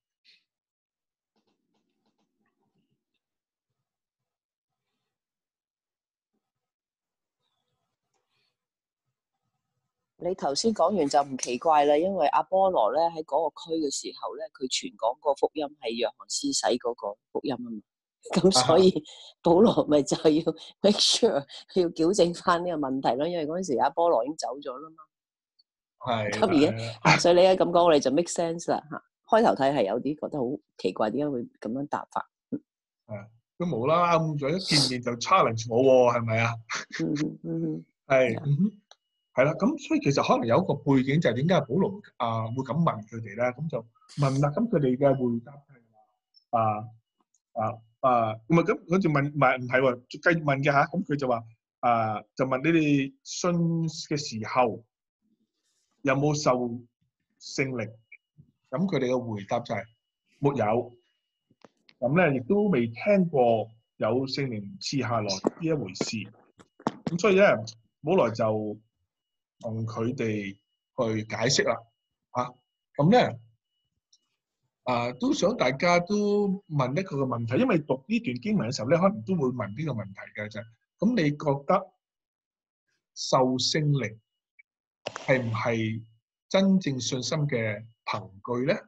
你頭先講完就唔奇怪啦，因為阿波羅咧喺嗰個區嘅時候咧，佢傳講個福音係約翰施洗嗰個福音啊嘛，咁所以保羅咪就係要 make sure 要矯正翻呢個問題咯，因為嗰陣時阿波羅已經走咗啦嘛。 係。 咁而家，所以你一咁講，我哋就 make sense 啦嚇。 開頭睇係有啲覺得好奇怪，點解會咁樣答法？ 係都無啦啦咁咗一見面就 challenge 我喎，係咪啊？ 嗯哼嗯哼， 係嗯哼係啦，咁所以其實可能有一個背景就係點解保羅啊會咁問佢哋咧？咁就問啦，咁佢哋嘅回答係話啊啊啊唔係咁，佢就問唔係唔係喎，繼續問嘅嚇，咁佢就話啊就問你哋信嘅時候有冇受聖靈？咁佢哋嘅回答就係沒有，咁咧亦都未聽過有聖靈賜下來呢一回事。咁所以咧，保羅就同佢哋去解釋啦，嚇咁咧啊都想大家都問一個嘅問題，因為讀呢段經文嘅時候咧，可能都會問呢個問題嘅就係，咁你覺得受聖靈係唔係真正信心嘅憑據咧？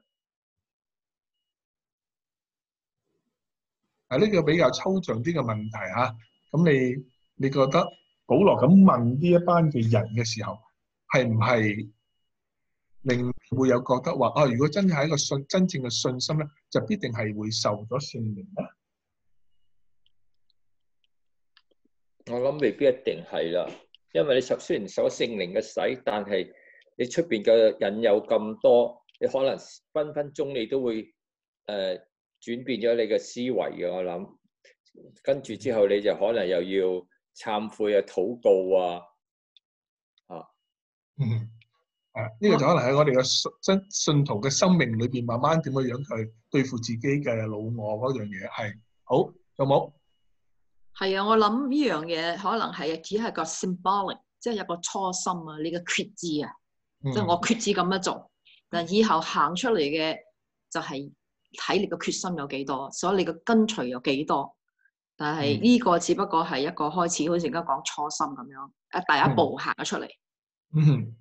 係呢個比較抽象啲嘅問題嚇。咁你你覺得保羅咁問呢一班嘅人嘅時候，係唔係令會有覺得話啊？如果真係一個信真正嘅信心咧，就必定係會受咗聖靈咧？ 我諗未必一定係啦，因為你受雖然受聖靈嘅洗，但係你出邊嘅引誘咁多，你可能分分鐘你都會誒、呃、轉變咗你嘅思維嘅。我諗跟住之後你就可能又要懺悔啊、禱告啊，啊， 嗯，係呢個就可能喺我哋嘅信真信徒嘅生命裏邊，慢慢點樣樣去對付自己嘅老我嗰樣嘢係好，有冇？ 係啊，我諗呢樣嘢可能係只係個 symbolic， 即係有個初心啊，你嘅決志啊，即係、嗯、我決志咁樣做。但以後行出嚟嘅就係睇你個決心有幾多，所以你個跟隨有幾多。但係呢個只不過係一個開始，好似而家講初心咁樣，一第一步行咗出嚟。 嗯，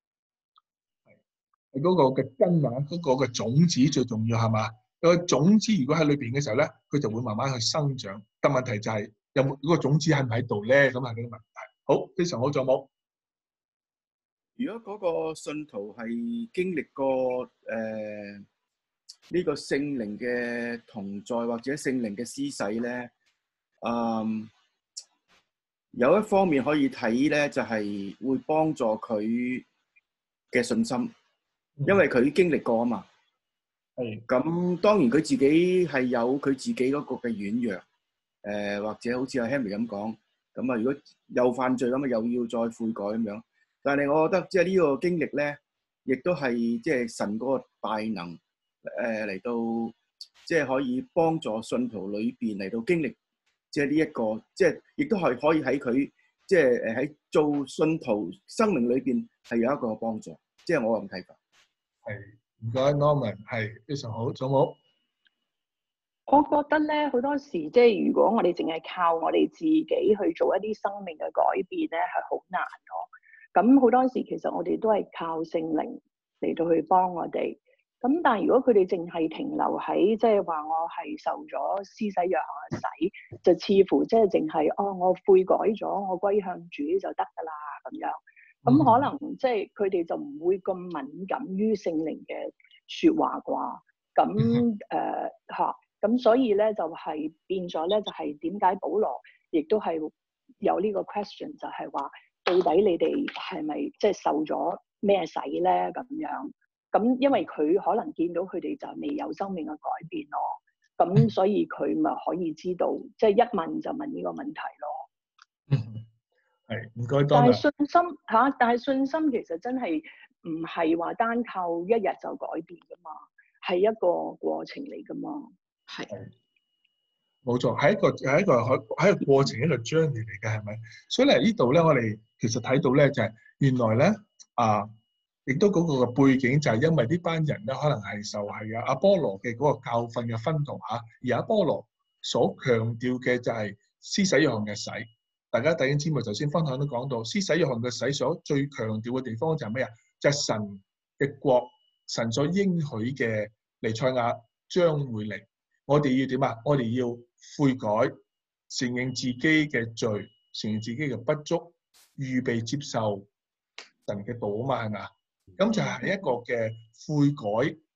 係嗰個嘅根啊，嗰、嗰個嘅種子最重要係嘛？個種子如果喺裏邊嘅時候咧，佢就會慢慢去生長。但問題就係、是、有冇嗰個種子喺唔喺度咧？咁係呢個問題。好，非常好，仲有冇？ 如果嗰個信徒係經歷過誒呢、呃這個聖靈嘅同在或者聖靈嘅施洗咧，嗯，有一方面可以睇咧，就係、是、會幫助佢嘅信心，因為佢經歷過啊嘛。係。咁當然佢自己係有佢自己嗰個嘅軟弱，誒、呃、或者好似阿 Henry 咁講，咁啊如果又犯罪咁啊又要再悔改咁樣。但係我覺得即係呢個經歷咧，亦都係即係神嗰個大能誒嚟、呃、到，即係可以幫助信徒裏邊嚟到經歷，即係呢一個，即係亦都係可以喺佢即係誒喺做信徒生命裏邊係有一個幫助，即係我咁睇法。 係，唔該 Norman，係非常好，仲有冇？ 我覺得咧好多時即係如果我哋淨係靠我哋自己去做一啲生命嘅改變咧，係好難咯。咁好多時其實我哋都係靠聖靈嚟到去幫我哋。咁但係如果佢哋淨係停留喺即係話我係受咗施洗約翰嘅洗，就似乎即係淨係哦我悔改咗，我歸向主就得㗎啦咁樣。咁可能即係佢哋就唔會咁敏感於聖靈嘅説話啩。咁誒嚇，咁、呃、所以咧就係、是、變咗咧，就係點解保羅亦都係有呢個 question， 就係話。到底你哋係咪即係受咗咩洗咧？咁樣咁，因為佢可能見到佢哋就未有生命嘅改變咯。咁所以佢咪可以知道，即係一問就問呢個問題咯。 嗯，係唔該。 但係信心嚇，但係信心其實真係唔係話單靠一日就改變噶嘛，係一個過程嚟噶嘛。係。 冇錯，係一個係一個喺一個過程，一個 journey 嚟嘅，係咪？所以咧呢度咧，我哋其實睇到咧就係、是、原來咧啊，亦都嗰個嘅背景就係因為呢班人咧可能係受係啊阿波羅嘅嗰個教訓嘅薰陶嚇，而阿波羅所強調嘅就係施洗約翰嘅洗。大家弟兄姊妹頭先分享都講到，施洗約翰嘅洗所最強調嘅地方就係咩啊？就係、是、神嘅國，神所應許嘅彌賽亞將會嚟。我哋要點啊？我哋要悔改，承認自己嘅罪，承認自己嘅不足，預備接受神嘅道啊嘛，係咪啊？咁就係一個嘅悔改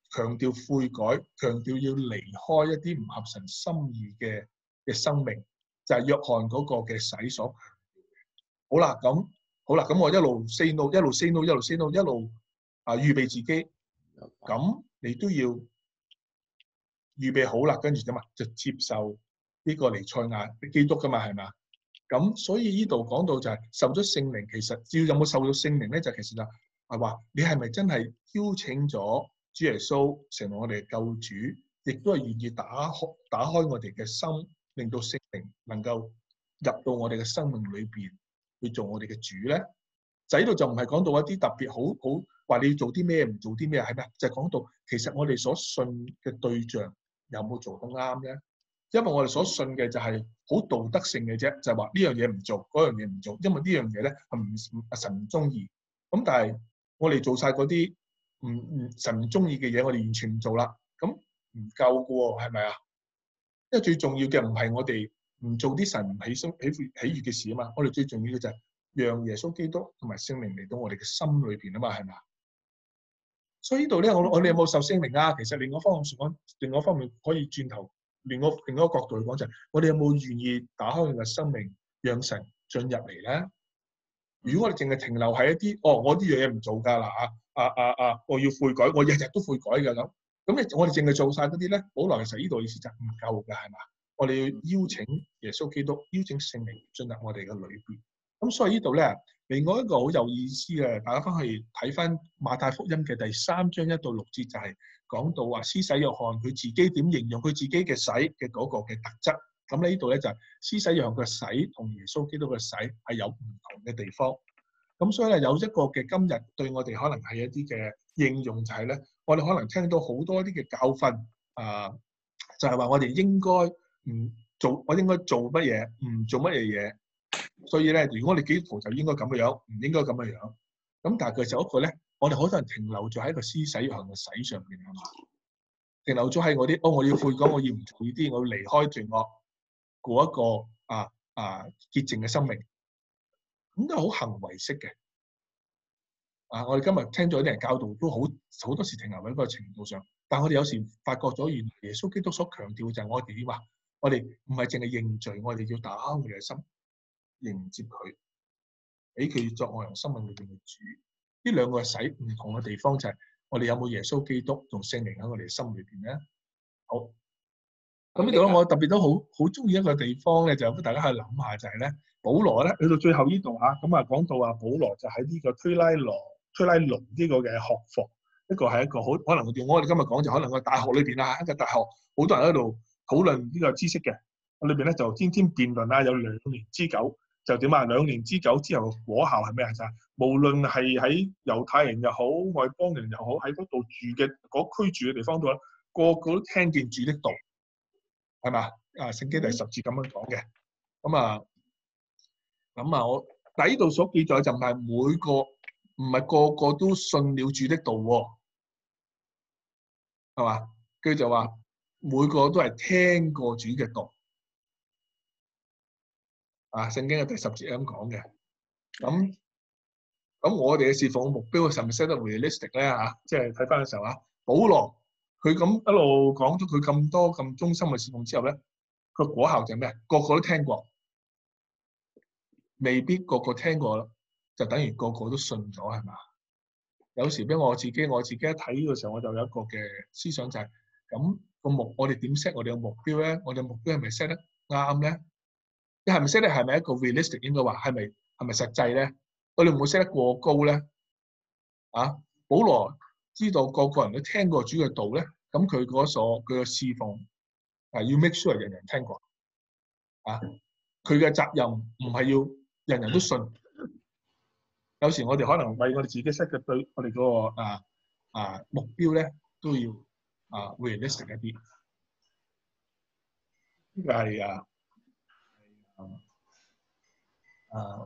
強調悔改，強調要離開一啲唔合神心意嘅嘅生命，就係約翰嗰個嘅洗所強調嘅。好啦，咁好啦，咁我一路 say no， 一路 say no， 一路 say no， 一路啊預備自己，咁你都要預備好啦，跟住點啊？就接受呢個彌賽亞基督噶嘛，係嘛？咁所以呢度講到就係受咗聖靈，其實只要有冇受到聖靈咧，就其實就係話你係咪真係邀請咗主耶穌成為我哋嘅救主，亦都係願意打開打開我哋嘅心，令到聖靈能夠入到我哋嘅生命裏邊去做我哋嘅主咧？就喺度就唔係講到一啲特別好好話你要做啲咩唔做啲咩係咩？就係講到其實我哋所信嘅對象有冇做得啱咧？因為我哋所信嘅就係好道德性嘅啫，就係話呢樣嘢唔做，嗰樣嘢唔做，因為呢樣嘢咧係唔神唔中意。咁但係我哋做晒嗰啲唔唔神唔中意嘅嘢，我哋完全唔做啦，咁唔夠㗎喎，係咪啊？因為最重要嘅唔係我哋唔做啲神唔喜喜喜喜悅嘅事啊嘛，我哋最重要嘅就係讓耶穌基督同埋聖靈嚟到我哋嘅心裏邊啊嘛，係咪啊？所以呢度咧，我我哋有冇受聖靈啊？其實另外一方面講，另外一方面可以轉頭。另外另外一個角度去講就係，我哋有冇願意打開我哋嘅生命，讓神進入嚟咧？如果我哋淨係停留喺一啲，哦，我啲嘢唔做㗎啦，啊啊啊啊，我要悔改，我日日都悔改㗎咁，咁你我哋淨係做晒嗰啲咧，保羅其實呢度意思就唔夠㗎，係嘛？我哋要邀請耶穌基督，邀請聖靈進入我哋嘅裏邊。咁所以呢度咧，另外一個好有意思嘅，大家翻去睇翻馬太福音嘅第三章一到六節，就係講到話施洗約翰佢自己點形容佢自己嘅洗嘅嗰個嘅特質。咁呢度咧就係施洗約翰嘅洗同耶穌基督嘅洗係有唔同嘅地方。咁所以咧有一個嘅今日對我哋可能係一啲嘅應用，就係咧我哋可能聽到好多啲嘅教訓啊，就係話我哋應該唔做，我應該做乜嘢，唔做乜嘢嘢。所以咧，如果我哋基督徒就應該咁嘅樣，唔應該咁嘅樣。咁但係其實一個咧，我哋好多人停留咗喺個施洗約翰嘅洗上邊啊嘛，停留咗喺我啲哦，我要悔改，我要唔做呢啲，我要離開罪惡，過一個啊啊潔淨嘅生命，咁都係好行為式嘅。啊，我哋今日聽咗啲人教導都好好多時停留喺嗰個程度上，但係我哋有時發覺咗，原來耶穌基督所強調就係我哋點話，我哋唔係淨係認罪，我哋要打開我哋嘅心。迎接佢，俾佢作我哋生命裏邊嘅主。呢兩個洗唔同嘅地方就係我哋有冇耶穌基督同聖靈喺我哋心裏邊咧？好，咁呢度咧，我特別都好好中意一個地方咧，就俾大家去諗下，就係咧，保羅咧去到最後呢度嚇，咁啊講到啊，保羅就喺呢個推拉羅推拉龍呢個嘅學房，呢個係一個好可能我哋我哋今日講就可能個大學裏邊啦，一個大學好多人喺度討論呢個知識嘅，裏邊咧就天天辯論啦，有兩年之久。就點啊？兩年之久之後果效係咩啊？就係無論係喺猶太人又好，外邦人又好，喺嗰度住嘅嗰區住嘅地方度咧，個個都聽見主的道，係嘛？啊，聖經第十節咁樣講嘅。咁啊，咁啊，我但係呢度所記載就唔係每個，唔係個個都信了主的道喎，係嘛？佢就話每個都係聽過主嘅道。啊，聖經嘅第十節係咁講嘅，咁咁我哋嘅侍奉目標係咪 set 得 realistic 咧嚇？即係睇翻嘅時候啊，保羅佢咁一路講咗佢咁多咁忠心嘅侍奉之後咧，個果效就係咩？個個都聽過，未必個個聽過咯，就等於個個都信咗係嘛？有時俾我自己，我自己一睇嘅時候，我就有一個嘅思想就係、是、咁、個目，我哋點 set 我哋嘅目標咧？我哋目標係咪 set 得啱咧？你係咪 set 咧？係咪一個 realistic 應該話係咪係咪實際咧？我哋唔會 set 得過高咧。啊，保羅知道個個人都聽過主嘅道咧，咁佢嗰所佢嘅侍奉啊，要 make sure 人人聽過。啊，佢嘅責任唔係要人人都信。有時我哋可能為我哋自己 set 嘅對我哋嗰個啊啊目標咧，都要啊 realistic 一啲。呢個係啊。啊，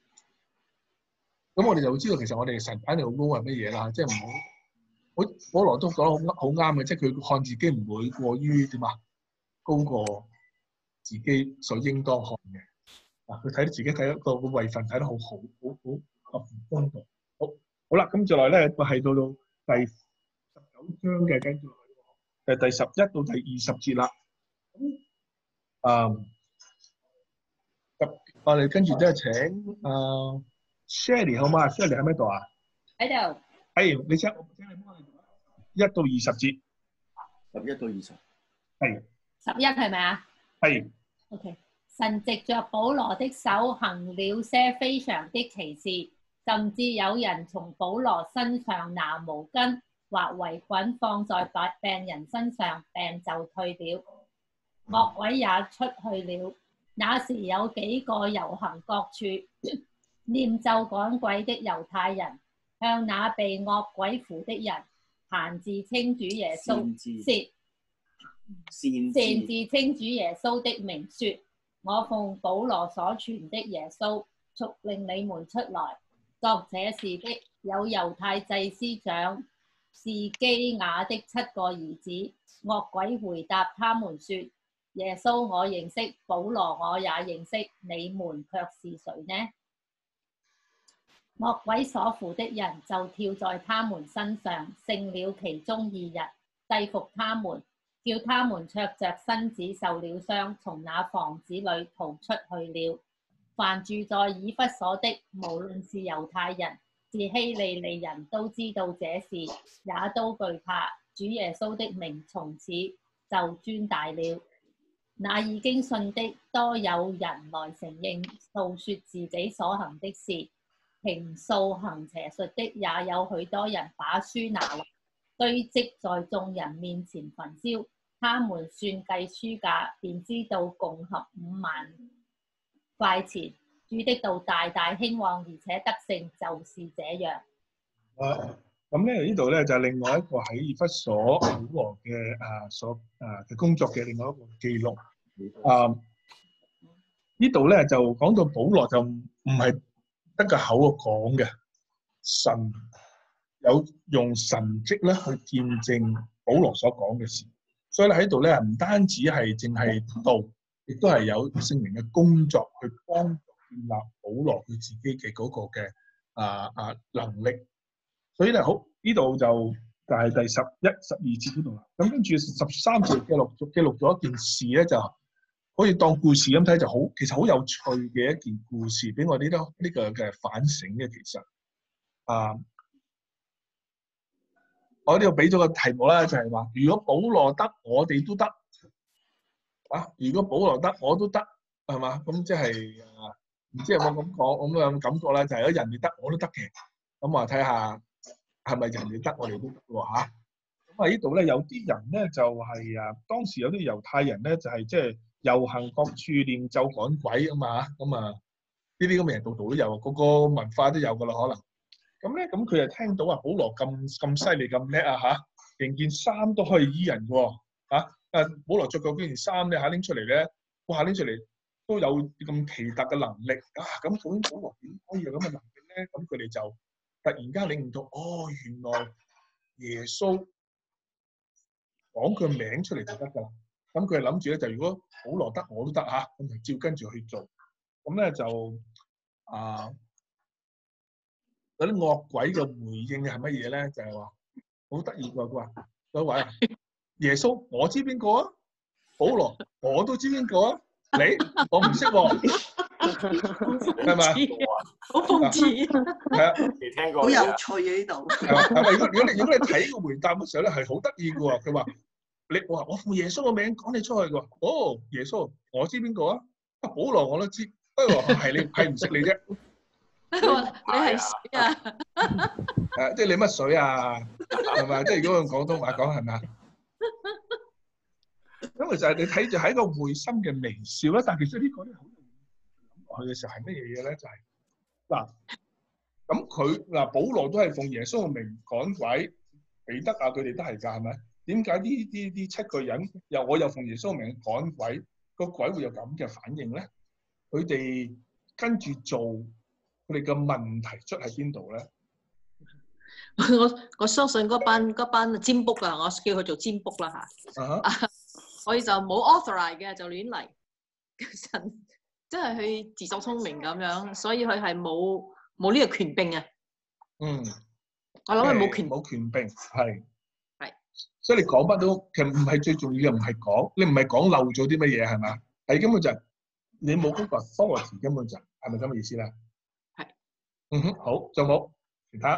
咁我哋就會知道其實我哋神擺定好高係乜嘢啦，即係唔好，好保羅都講得好好啱嘅，即係佢看自己唔會過於點啊，高過自己所應當看嘅。嗱，佢睇到自己睇一個個位份睇得好好，好好合乎公道。好，好啦，咁接落嚟咧，就係到到第十九章嘅，跟住誒第十一到第二十節啦。誒，咁我哋跟住都係請誒 Shelly 好嘛 ？Shelly 喺咩度啊？ 喺度。 係，你請我請你幫我一到二十節。 十一到二十。 係。 十一係咪啊？ 係。 OK。神藉着保羅的手行了些非常的奇事，甚至有人從保羅身上拿毛巾或圍裙放在病人身上，病就退了。惡鬼也出去了。那時有幾個遊行各處念咒趕鬼的猶太人，向那被惡鬼附的人閒自稱主耶穌，擅自稱主耶穌的名說：我奉保羅所傳的耶穌，速令你們出來。作這事的有猶太祭司長士基雅的七個兒子。惡鬼回答他們說：耶穌我認識，保羅我也認識，你們卻是誰呢？惡鬼所附的人就跳在他們身上，勝了其中二日，制服他們，叫他們卓着身子受了傷，從那房子裏逃出去了。凡住在以弗所的，無論是猶太人是希利尼人，都知道這事，也都懼怕。主耶穌的名從此就尊大了。那已經信的多有人來承認，訴說自己所行的事。平素行邪術的也有許多人把書拿來堆積在眾人面前焚燒。他們算計書價，便知道共合五萬塊錢。主的道大大興旺，而且得勝，就是這樣。 啊，咁咧呢度咧就係另外一個喺以弗所保羅嘅啊所啊嘅工作嘅另外一個記錄。啊，呢度咧就講到保羅就唔係得個口講嘅，神有用神蹟咧去見證保羅所講嘅事。所以咧喺度咧唔單止係淨係道，亦都係有聖靈嘅工作去幫助建立保羅佢自己嘅嗰個嘅啊啊能力。所以咧好呢度就就係第十一、十二節嗰度啦。咁跟住十三節記錄記錄咗一件事咧，就可以當故事咁睇，就好其實好有趣嘅一件故事，俾我哋呢呢個嘅反省嘅。其實啊，我呢度俾咗個題目啦，就係話如果保羅得，我哋都得啊！如果保羅得，我都得，係嘛？咁即係啊，唔知有冇咁講咁樣感覺咧？就係如果人哋得，我都得嘅。咁啊，睇下係咪人哋得，我哋都得喎嚇。咁啊，呢度咧有啲人咧就係啊，當時有啲猶太人咧就係即係遊行各處念咒趕鬼啊嘛。咁啊，呢啲咁嘅人度度都有，個個文化都有噶啦，可能。咁咧，咁佢就聽到啊，保羅咁咁犀利咁叻啊嚇，連件衫都可以醫人喎嚇。啊，保羅着過嗰件衫咧嚇拎出嚟咧，哇拎出嚟都有咁奇特嘅能力啊！咁究竟保羅點可以有咁嘅能力咧？咁佢哋就突然間領悟到，哦，原來耶穌講佢名出嚟就得㗎啦。咁佢係諗住咧，就如果保羅得，我都得嚇，咁就照跟住去做。咁咧就啊〜嗰啲惡鬼嘅回應係乜嘢咧？就係話好得意㗎，佢話各位耶穌，我知邊個啊？保羅，我都知邊個啊？你我唔識喎，係咪？ 好諷刺啊！ 係啊， 未聽過， 好有趣啊！呢度係嘛？係咪？如果如果你如果你睇個回答嘅時候咧，係好得意㗎喎。佢話你話我奉耶穌個名趕你出去㗎。哦，耶穌，我知邊個啊？啊，保羅我都知，不過係你係唔識你啫。 你係水啊？ 誒，即係你乜水啊？係咪？即係如果用廣東話講係咪啊？咁其實你睇住係一個會心嘅微笑啦。但係其實呢個咧好容易諗落去嘅時候係乜嘢嘢咧？就係嗱，咁佢嗱保羅都係奉耶穌嘅名趕鬼，彼得啊佢哋都係㗎，係咪？點解呢啲啲七個人又我又奉耶穌嘅名趕鬼，個鬼會有咁嘅反應咧？佢哋跟住做。佢哋嘅問題出喺邊度咧？ 我我相信嗰班嗰班占卜啊，我叫佢做占卜啦嚇。Uh huh. 所以就冇 authorize 嘅就亂嚟，神即係佢自作聰明咁樣，所以佢係冇冇呢個權柄啊。 嗯， 我諗佢冇權冇權柄係係所以你講乜都其實唔係最重要嘅，唔係講你唔係講漏咗啲乜嘢係嘛？係根本就係你冇嗰個 authority，根本就係咪咁嘅意思咧？ 係。 嗯哼，好，仲有冇其他？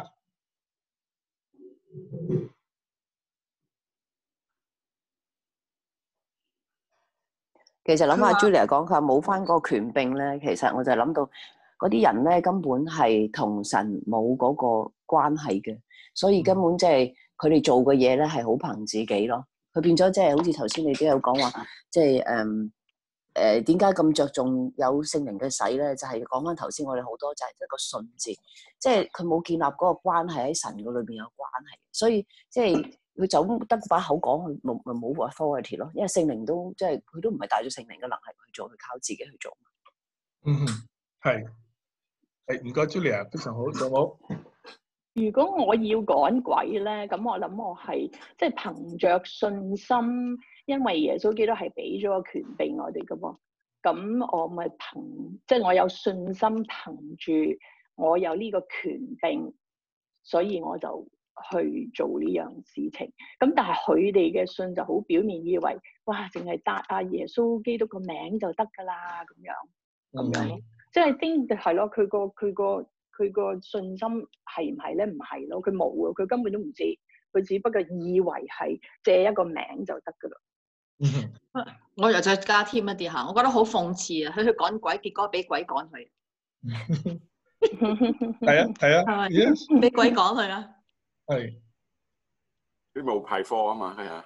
其實諗下 Julia 講佢話冇翻嗰個權柄咧，其實我就諗到嗰啲人咧根本係同神冇嗰個關係嘅，所以根本即係佢哋做嘅嘢咧係好憑自己咯。佢變咗即係好似頭先你都有講話，即係誒誒點解咁着重有聖靈嘅洗咧？就係講翻頭先我哋好多就係一個信字，即係佢冇建立嗰個關係喺神嘅裏邊有關係，所以即係。佢就得把口講，佢冇咪冇 authority 咯，因為聖靈都即係佢都唔係帶咗聖靈嘅能力去做，佢靠自己去做。 嗯，係係唔該 Julia， 非常好，仲好。 如果我要趕鬼咧，咁我諗我係即係憑着信心，因為耶穌基督係俾咗個權柄我哋噶噃，咁我咪憑即係我有信心，憑住我有呢個權柄，所以我就去做呢樣事情，咁但係佢哋嘅信就好表面，以為哇，淨係答阿耶穌基督個名就得㗎啦，咁樣咁樣咯，即係丁係咯，佢個佢個佢個信心係唔係咧？唔係咯，佢冇啊，佢根本都唔知，佢只不過以為係借一個名就得㗎啦。 嗯，我又再加添一啲嚇，我覺得好諷刺啊！佢去趕鬼，結果俾鬼趕佢。 係啊係啊， 係咪？俾鬼趕佢啊！ 係， 佢冇派貨啊嘛，係啊。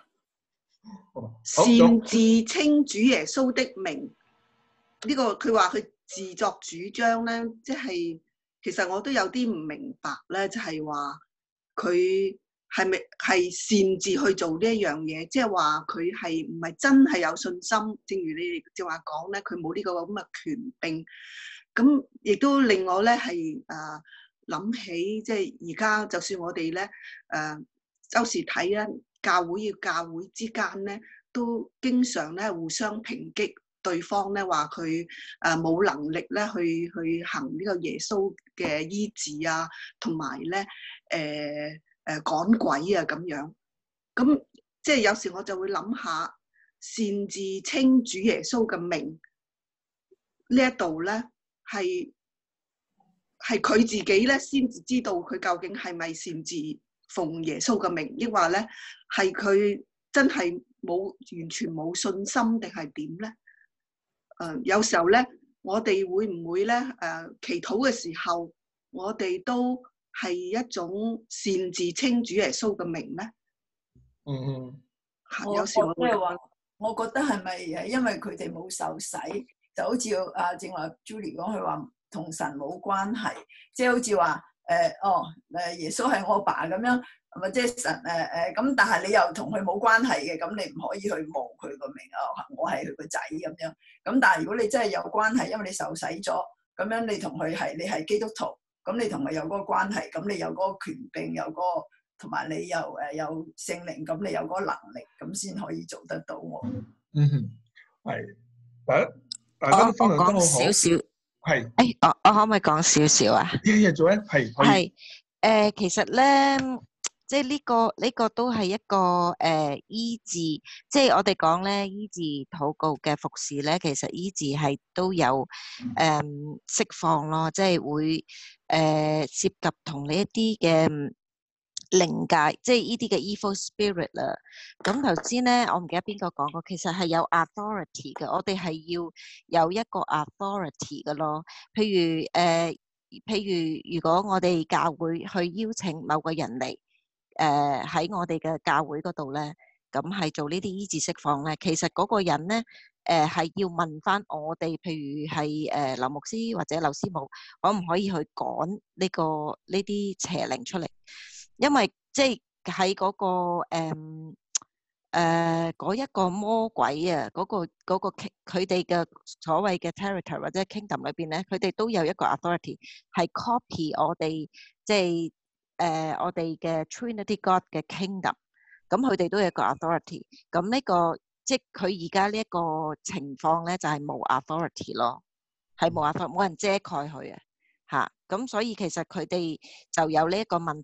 擅自稱主耶穌的名，呢、這個佢話佢自作主張咧，即係其實我都有啲唔明白咧，就係話佢係咪係擅自去做呢一樣嘢？即係話佢係唔係真係有信心？正如你哋正話講咧，佢冇呢個咁嘅權柄，咁亦都令我咧係誒。諗起即係而家，就算我哋咧誒，有時睇咧教會與教會之間咧，都經常咧互相抨擊對方咧，話佢誒冇能力咧去去行呢個耶穌嘅醫治啊，同埋咧誒誒趕鬼啊咁樣。咁即係有時我就會諗下，擅自稱主耶穌嘅名呢一度咧係。係佢自己咧，先至知道佢究竟係咪擅自奉耶穌嘅名，抑或咧係佢真係冇完全冇信心，定係點咧？誒、呃，有時候咧，我哋會唔會咧誒、呃、祈禱嘅時候，我哋都係一種擅自稱主耶穌嘅名咧？ 嗯嗯，有時我即係話，我覺得係咪誒？因為佢哋冇受洗，就好似阿正話 Julie 講，佢話。同神冇關係，即係好似話誒哦誒耶穌係我爸咁樣，係咪即係神誒誒咁？但係你又同佢冇關係嘅，咁你唔可以去冒佢個名啊！我係佢個仔咁樣。咁但係如果你真係有關係，因為你受洗咗，咁樣你同佢係你係基督徒，咁你同佢有嗰個關係，咁你有嗰個權柄，有嗰個同埋你又誒有聖靈，咁你有嗰個能力，咁先可以做得到我。 嗯，係，大家大家都分享得好好。 少少。 係， 誒、哎，我我可唔可以講少少啊？ 一日做咧，係係，誒、呃，其實咧，即係呢個呢、這個都係一個誒、呃、醫治，即係我哋講咧醫治禱告嘅服侍咧，其實醫治係都有誒、呃、釋放咯，即係會誒、呃、涉及同你一啲嘅靈界，即係呢啲嘅 evil spirit 啦。咁頭先咧，我唔記得邊個講過，其實係有 authority 嘅，我哋係要有一個 authority 嘅咯。譬如誒、呃，譬如如果我哋教會去邀請某個人嚟，誒、呃、喺我哋嘅教會嗰度咧，咁係做呢啲醫治釋放咧，其實嗰個人咧，誒、呃、係要問翻我哋，譬如係誒劉牧師或者劉師母，可唔可以去趕呢、這個呢啲邪靈出嚟？因為即係喺嗰個誒誒嗰一個魔鬼啊，嗰、嗰個、嗰個佢哋嘅所謂嘅 territory 或者 kingdom 裏邊咧，佢哋都有一個 authority 係 copy 我哋即係誒、呃、我哋嘅 Trinity God 嘅 kingdom，咁佢哋都有一個 authority。咁呢、呢個即係佢而家呢一個情況咧，就係、係、冇 authority 咯，係冇 authority，冇人遮蓋佢啊嚇。咁所以其實佢哋就有呢一個問題。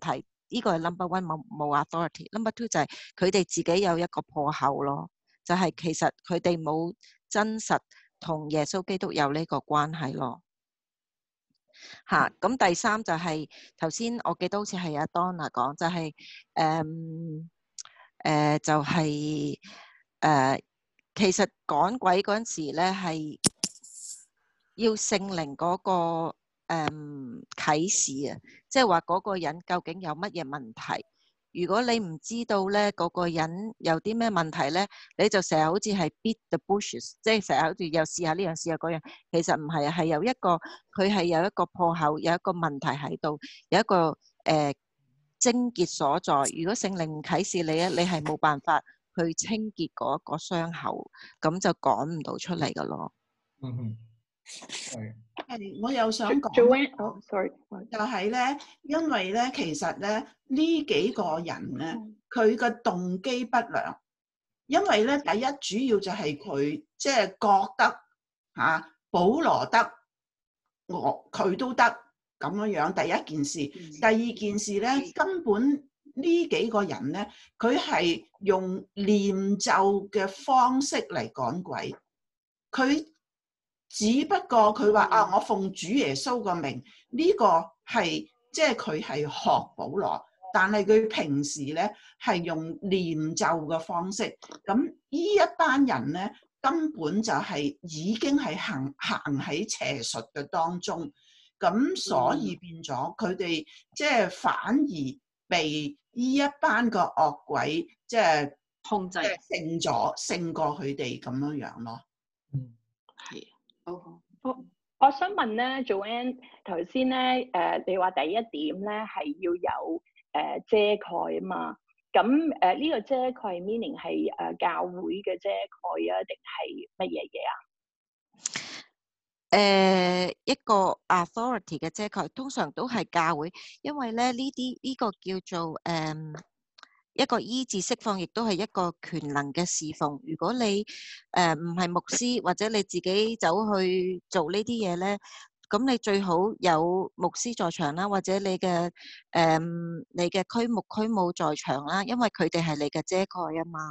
呢個係 number one 冇冇 authority。number two 就係佢哋自己有一個破口咯，就係、是、其實佢哋冇真實同耶穌基督有呢個關係咯。嚇，咁第三就係頭先我記得好似係阿 Donna 講，就係誒誒就係、是、誒、呃、其實趕鬼嗰陣時咧係要聖靈嗰、那個誒、嗯、啟示啊，即係話嗰個人究竟有乜嘢問題。如果你唔知道咧，嗰、那個人有啲咩問題咧，你就成日好似係 beat the bushes， 即係成日好似又試下呢樣試下嗰樣。其實唔係啊，係有一個佢係有一個破口，有一個問題喺度，有一個誒症結所在。如果聖靈唔啟示你咧，你係冇辦法去清潔嗰個傷口，咁就趕唔到出嚟噶咯。 嗯哼，係。 係，我又想講 Joanne，oh sorry， 就係咧，因為咧，其實咧呢幾個人咧，佢嘅動機不良，因為咧第一主要就係佢即係覺得嚇、啊、保羅得，我佢都得咁樣樣。第一件事，第二件事咧，根本呢幾個人咧，佢係用念咒嘅方式嚟趕鬼，佢。只不過佢話啊，我奉主耶穌個名，呢、這個係即係佢係學保羅，但係佢平時咧係用念咒嘅方式。咁呢一班人咧根本就係已經係行行喺邪術嘅當中，咁所以變咗佢哋即係反而被呢一班個惡鬼即係控制勝咗，勝過佢哋咁樣樣咯。 嗯，係。 我我想問咧 ，Joanne 頭先咧，誒、呃，你話第一點咧係要有誒、呃、遮蓋啊嘛，咁誒呢個遮蓋 meaning 係誒、呃、教會嘅遮蓋啊，定係乜嘢嘢啊？ 誒、呃，一個 authority 嘅遮蓋，通常都係教會，因為咧呢啲呢、這個叫做誒。嗯一個醫治釋放，亦都係一個權能嘅侍奉。如果你誒唔係牧師，或者你自己走去做呢啲嘢咧，咁你最好有牧師在場啦，或者你嘅誒、呃、你嘅區牧區務在場啦，因為佢哋係你嘅遮蓋啊嘛。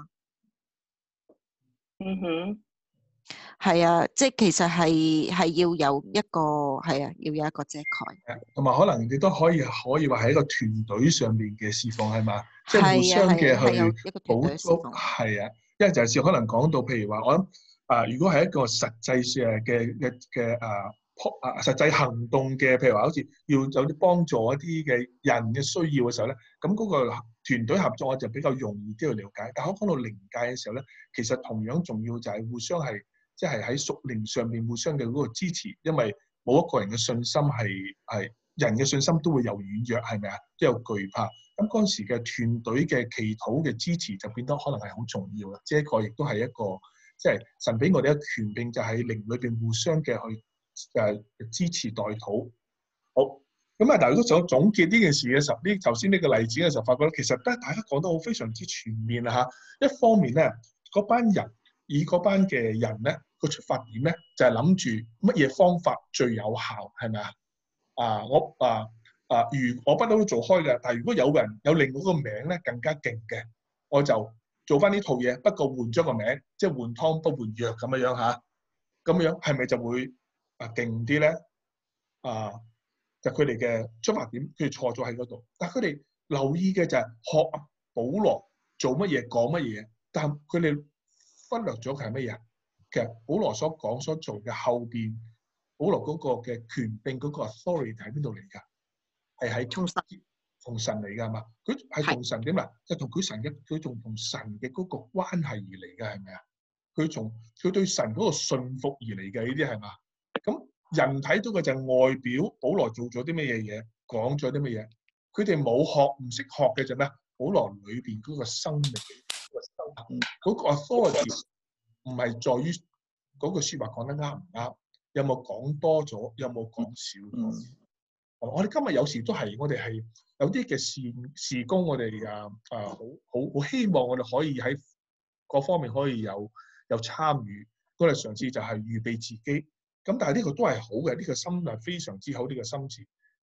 嗯哼， 係啊，即係其實係係要有一個係啊，要有一個遮蓋。 同埋可能你都可以可以話係一個團隊上面嘅侍奉係嘛？即係互相嘅去補足，係啊，因為就係可能講到，譬如話我諗啊，如果係一個實際上嘅嘅嘅啊啊實際行動嘅，譬如話好似要有啲幫助一啲嘅人嘅需要嘅時候咧，咁嗰個團隊合作我就比較容易啲去了解。但係我講到靈界嘅時候咧，其實同樣重要就係互相係即係喺屬靈上面互相嘅嗰個支持，因為冇一個人嘅信心係係人嘅信心都會有軟弱，係咪啊？都有懼怕。咁嗰陣時嘅團隊嘅祈禱嘅支持就變得可能係好重要啦。這個亦都係一個即係神俾我哋嘅權柄，就喺靈裏邊互相嘅去誒支持代禱。好，咁啊，但係如果想總結呢件事嘅時候，呢頭先呢個例子嘅時候，發覺咧其實咧大家講得好非常之全面啊嚇。一方面咧，嗰班人以嗰班嘅人咧個出發點咧就係諗住乜嘢方法最有效，係咪啊？啊，我啊。啊！如我不嬲都做開嘅，但係如果有人有另外一個名咧更加勁嘅，我就做翻呢套嘢，不過換咗個名，即係換湯不換藥咁樣樣嚇。咁樣係咪就會啊勁啲咧？啊，就佢哋嘅出發點，佢哋錯咗喺嗰度。但係佢哋留意嘅就係學保羅做乜嘢講乜嘢，但係佢哋忽略咗係乜嘢？其實保羅所講所做嘅後邊，保羅嗰個嘅權柄嗰個 authority 喺邊度嚟㗎？係喺從神從神嚟㗎嘛？佢係從神點啊？就同佢神嘅，佢仲同神嘅嗰個關係而嚟㗎，係咪啊？佢從佢對神嗰個信服而嚟嘅呢啲係嘛？咁人睇到嘅就係外表，保羅做咗啲乜嘢嘢，講咗啲乜嘢？佢哋冇學唔識學嘅就咩？保羅裏邊嗰個生命嗰個生命嗰個 authority 唔係在於嗰句説話講得啱唔啱，有冇講多咗，有冇講少咗？嗯我哋今日有時都係，我哋係有啲嘅事事工，我哋啊啊好好好希望我哋可以喺各方面可以有有參與。我哋嘗試就係預備自己。咁但係呢個都係好嘅，呢個心係非常之好，呢個心志。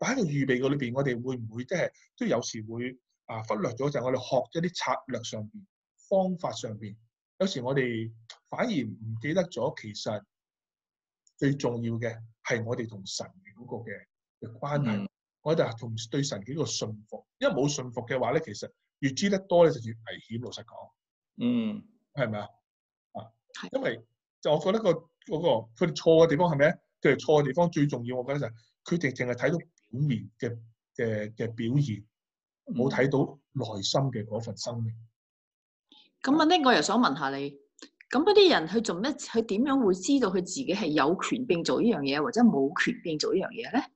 但喺個預備嘅裏邊，我哋會唔會即係都有時會啊忽略咗，就係我哋學一啲策略上邊、方法上邊，有時我哋反而唔記得咗，其實最重要嘅係我哋同神嘅嗰個嘅嘅關係。嗯、我哋係同對神嘅一個信服，因為冇信服嘅話咧，其實越知得多咧就越危險。老實講， 嗯， 係咪啊？啊，因為就我覺得、嗰個嗰、嗰個佢哋錯嘅地方係咩咧？佢哋錯嘅地方最重要，我覺得就係佢哋淨係睇到表面嘅嘅嘅表現，冇睇到內心嘅嗰份生命。 咁啊，呢個又想問下你，咁嗰啲人佢做咩？佢點樣會知道佢自己係有權並做呢樣嘢，或者冇權並做呢樣嘢咧？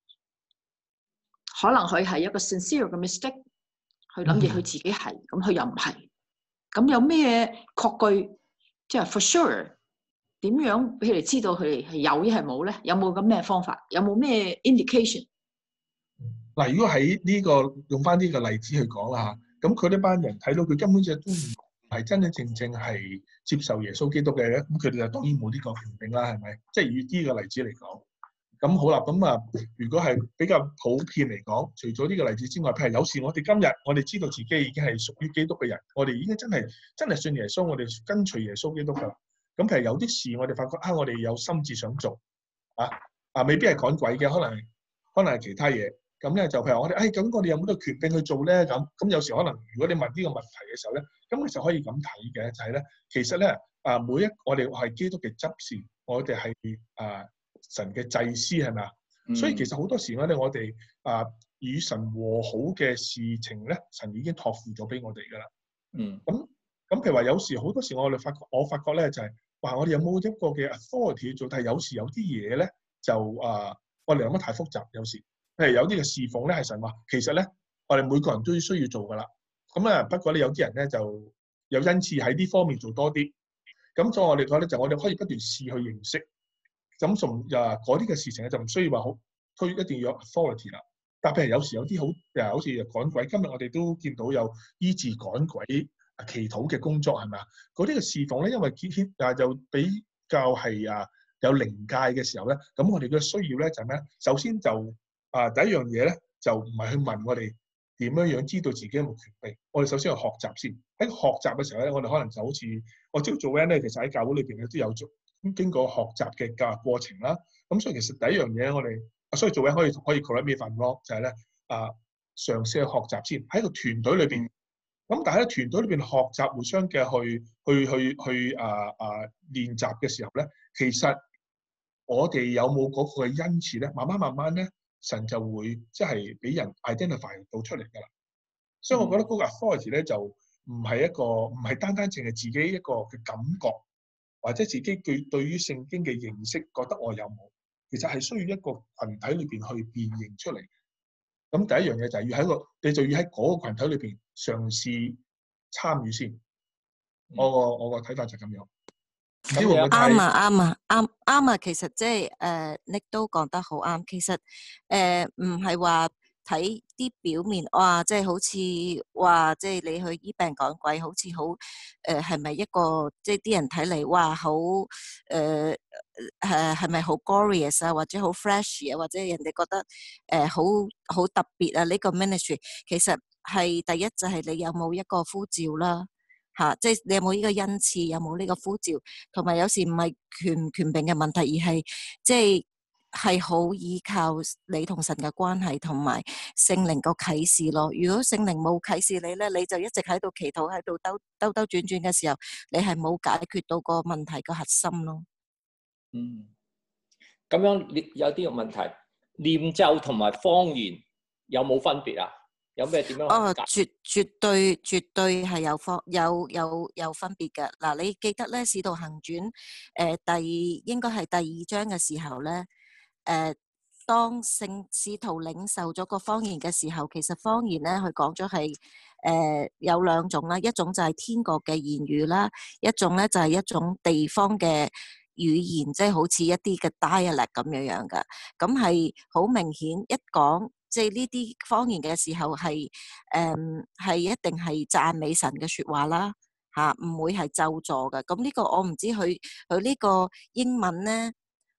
可能佢係一個 sincere 嘅 mistake， 佢諗住佢自己係，咁佢、嗯、又唔係。咁有咩確據？即係 for sure， 點樣俾佢哋知道佢哋係有，抑係冇咧？有冇咁咩方法？有冇咩 indication？ 嗱，如果喺呢、這個用翻呢個例子去講啦嚇，咁佢呢班人睇到佢根本就都唔係真真正正係接受耶穌基督嘅咧，咁佢哋就當然冇呢個權柄啦，係咪？即係以呢個例子嚟講，咁好啦，咁啊，如果係比較普遍嚟講，除咗呢個例子之外，譬如有時我哋今日我哋知道自己已經係屬於基督嘅人，我哋已經真係真係信耶穌，我哋跟隨耶穌基督㗎啦。咁譬如有啲事我哋發覺啊，我哋有心志想做啊啊，未必係趕鬼嘅，可能可能係其他嘢。咁咧就譬如我哋，誒咁我哋有冇得權柄去做咧？咁咁有時可能，如果你問呢個問題嘅時候咧，咁其實可以咁睇嘅，就係咧，其實咧啊，每一我哋係基督嘅執事，我哋係啊神嘅祭司係咪啊？嗯、所以其實好多時咧，我哋啊與神和好嘅事情咧，神已經託付咗俾我哋㗎啦。 嗯。 咁咁譬如話，有時好多時我哋發覺，我發覺咧就係、是、話我哋有冇一個嘅 authority 去做？但係有時有啲嘢咧就啊，我哋諗得太複雜，有時。譬如有啲嘅侍奉咧，係神話，其實咧，我哋每個人都需要做噶啦。咁啊，不過咧，有啲人咧就有恩賜喺呢方面做多啲。咁所以我哋講咧，就我哋可以不斷試去認識。咁從啊嗰啲嘅事情咧，就唔需要話好推一定要有 authority 啦。但係譬如有時有啲好誒，好似趕鬼，今日我哋都見到有醫治趕鬼、祈禱嘅工作係咪啊？嗰啲嘅侍奉咧，因為牽啊就比較係啊有靈界嘅時候咧，咁我哋嘅需要咧就係咩咧？首先就啊！第一樣嘢咧，就唔係去問我哋點樣樣知道自己有冇權柄。我哋首先要學習先。喺學習嘅時候咧，我哋可能就好似我知道做 N 咧，其實喺教會裏邊咧都有做咁經過學習嘅教育過程啦。咁所以其實第一樣嘢我哋啊，所以做 N 可以可以 correct me if I'm wrong，就係咧啊，嘗試去學習先喺個團隊裏邊。咁但係喺團隊裏邊學習，互相嘅去去去去啊啊練習嘅時候咧，其實我哋有冇嗰個嘅恩賜咧？慢慢慢慢咧。神就會即係俾人 identify 到出嚟㗎啦，所以我覺得嗰個 authority 咧就唔係一個唔係單單淨係自己一個嘅感覺，或者自己對對於聖經嘅認識覺得我有冇，其實係需要一個群體裏邊去辨認出嚟。咁第一樣嘢就係要喺個你就要喺嗰個羣體裏邊嘗試參與先。我個我個睇法就係咁樣。 啱啊啱啊啱啱啊！其實即係誒，你都講得好啱。其實誒，唔係話睇啲表面，哇！即係好似話，即係你去醫病趕鬼，好似好誒，係咪一個即係啲人睇嚟，哇！好誒誒，係咪好 glorious 啊？或者好 fresh 啊？或者人哋覺得誒好好特別啊？呢個 ministry 其實係第一就係你有冇一個呼召啦。吓、啊，即係你有冇呢個恩賜，有冇呢個呼召，同埋有，有時唔係權唔權柄嘅問題，而係即係係好依靠你同神嘅關係，同埋聖靈個啟示咯。如果聖靈冇啟示你咧，你就一直喺度祈禱，喺度兜兜兜轉轉嘅時候，你係冇解決到個問題個核心咯。 嗯，咁樣有啲個問題，念咒同埋方言有冇分別啊？有咩點樣？ 哦，絕絕對絕對係有方有有有分別嘅。嗱，你記得咧《使徒行傳》誒、呃、第應該係第二章嘅時候咧，誒、呃、當聖使徒領受咗個方言嘅時候，其實方言咧佢講咗係誒有兩種啦，一種就係天國嘅言語啦，一種咧就係一種地方嘅語言，即係好似一啲嘅 dialect 咁樣樣嘅。咁係好明顯一講。即係呢啲方言嘅時候係誒係一定係讚美神嘅説話啦嚇，唔會係咒詛嘅。咁呢個我唔知佢佢呢個英文咧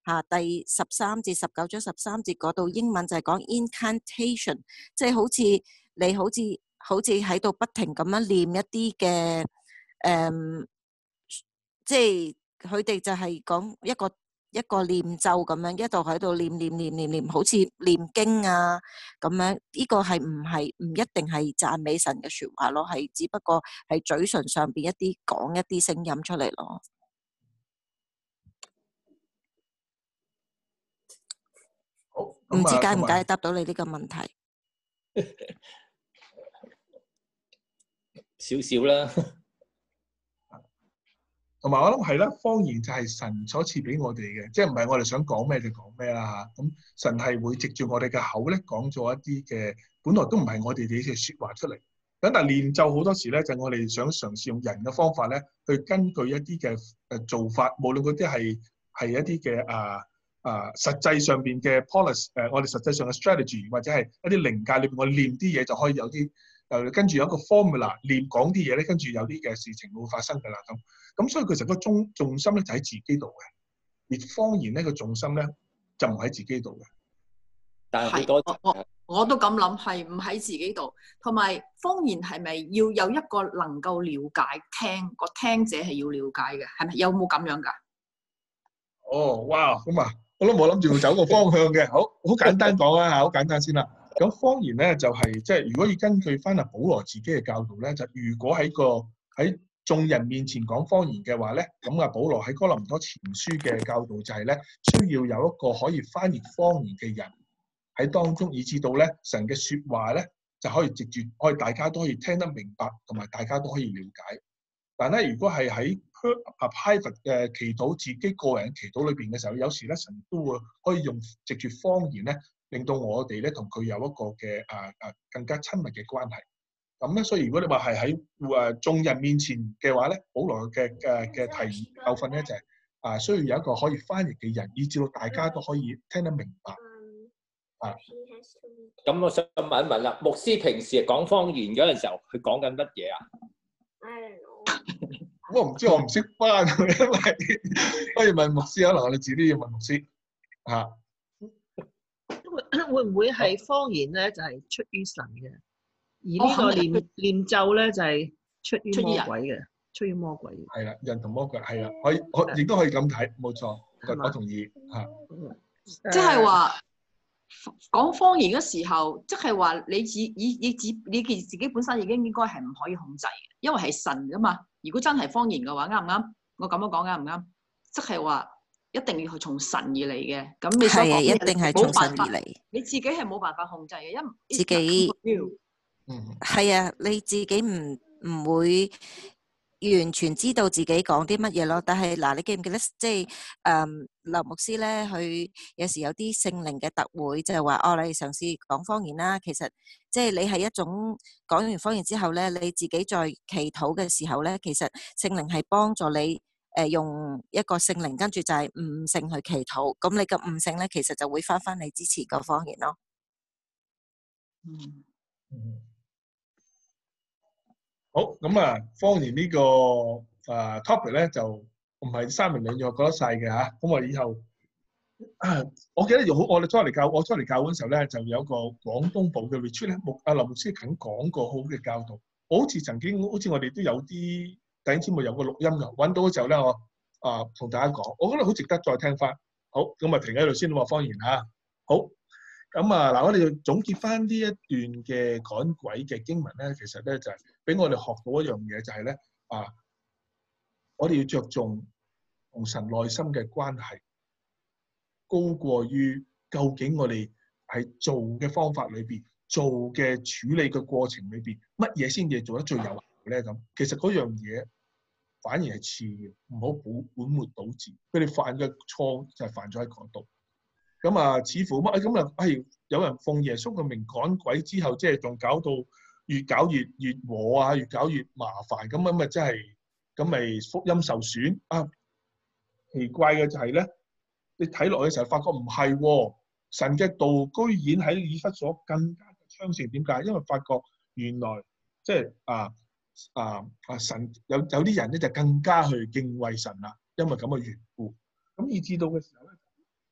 嚇第十三節十九章十三節嗰度英文就係講 incantation，即係好似你好似好似喺度不停咁樣念一啲嘅誒，即係佢哋就係講一個一個念咒咁樣，一度喺度念念念念念，好似念經啊咁樣。呢個係唔係唔一定係讚美神嘅説話咯，係只不過係嘴唇上邊一啲講一啲聲音出嚟咯。唔知解唔解答到你呢個問題？ 少少啦。 同埋我諗係啦，方言就係神所賜俾我哋嘅，即係唔係我哋想講咩就講咩啦嚇。咁神係會藉住我哋嘅口咧講咗一啲嘅，本來都唔係我哋哋嘅説話出嚟。咁但係練就好多時咧，就係我哋想嘗試用人嘅方法咧，去根據一啲嘅誒做法，無論嗰啲係係一啲嘅啊啊實際上邊嘅 policy 誒，我哋實際上嘅 strategy， 或者係一啲靈界裏邊，我哋練啲嘢就可以有啲。誒跟住有一個 formula 練講啲嘢咧，跟住有啲嘅事情會發生㗎啦咁。咁所以其實個重重心咧就喺自己度嘅，而方言咧個重心咧就唔喺自己度嘅。 但係多我我我都咁諗，係唔喺自己度。同埋方言係咪要有一個能夠了解聽個聽者係要了解嘅？係咪有冇咁樣㗎？ 哦，哇！咁啊，我都冇諗住要走個方向嘅。好好簡單講啊嚇，好簡單先啦。咁方言咧就係即係如果要根據翻阿保羅自己嘅教導咧，就如果喺個喺眾人面前講方言嘅話咧，咁阿保羅喺哥林多前書嘅教導就係咧，需要有一個可以翻譯方言嘅人喺當中，以至到咧神嘅説話咧就可以直接可以大家都可以聽得明白，同埋大家都可以了解。但咧如果係喺啊 private 嘅祈禱，自己個人祈禱裏邊嘅時候，有時咧神都會可以用藉住方言咧。令到我哋咧同佢有一個嘅啊啊更加親密嘅關係。咁咧，所以如果你話係喺誒眾人面前嘅話咧，保羅嘅嘅嘅提議教訓咧就係、是、啊需要有一個可以翻譯嘅人，以至到大家都可以聽得明白。啊， 咁我想問一問啦，牧師平時講方言嗰陣時候，佢講緊乜嘢啊？ 我唔知，我唔識翻，因為可以問牧師，可能我哋自己要問牧師嚇。 會唔會係方言咧？就係出於神嘅，而呢個念念咒咧就係出於魔鬼嘅，出於魔鬼。 係啦，人同魔鬼係啦，可以可亦都可以咁睇，冇錯，我同意嚇。 即係話講方言嘅時候，即係話你自以你自你自自己本身已經應該係唔可以控制嘅，因為係神噶嘛。如果真係方言嘅話，啱唔啱？我咁樣講啱唔啱？即係話。一定要係從神而嚟嘅，咁你所講嘅一定係從神而嚟。 你自己係冇辦法控制嘅，因自己係啊，你自己唔唔會完全知道自己講啲乜嘢咯。但係嗱，你記唔記得即係誒劉牧師咧？佢有時有啲聖靈嘅特會，就係話哦，你嘗試講方言啦。其實即係你係一種講完方言之後咧，你自己在祈禱嘅時候咧，其實聖靈係幫助你。誒用一個聖靈，跟住就係悟性去祈禱，咁你嘅悟性咧，其實就會翻翻你之前個方言咯。 嗯嗯。好，咁啊，方言呢個誒 topic 咧就唔係三言兩語講得晒嘅嚇。咁我以後，我記得好，我哋初嚟教，我初嚟教嗰陣時候咧，就有個廣東部嘅 retreat 咧，牧阿林牧師肯講過好嘅教導。我好似曾經，好似我哋都有啲。弟兄姊妹有個錄音㗎，揾到嘅時候咧，我啊同大家講，我覺得好值得再聽翻。好，咁啊停喺度先喎，方言嚇。好，咁啊嗱，我哋要總結翻呢一段嘅趕鬼嘅經文咧，其實咧就係俾我哋學到一樣嘢，就係咧啊，我哋要着重同神內心嘅關係，高過於究竟我哋喺做嘅方法裏邊，做嘅處理嘅過程裏邊，乜嘢先至做得最有效咧？咁其實嗰樣嘢。反而係次嘅，唔好本本末倒置。佢哋犯嘅錯就係犯咗喺嗰度。咁啊，似乎乜咁啊，係有人奉耶穌嘅名趕鬼之後，即係仲搞到越搞越越和啊，越搞越麻煩。咁咁咪真係，咁咪福音受損啊？奇怪嘅就係咧，你睇落嘅時候發覺唔係喎，神嘅道居然喺以弗所更加嘅昌盛。點解？因為發覺原來即係啊。啊啊！神有有啲人咧就更加去敬畏神啦，因為咁嘅緣故。咁以至到嘅時候咧，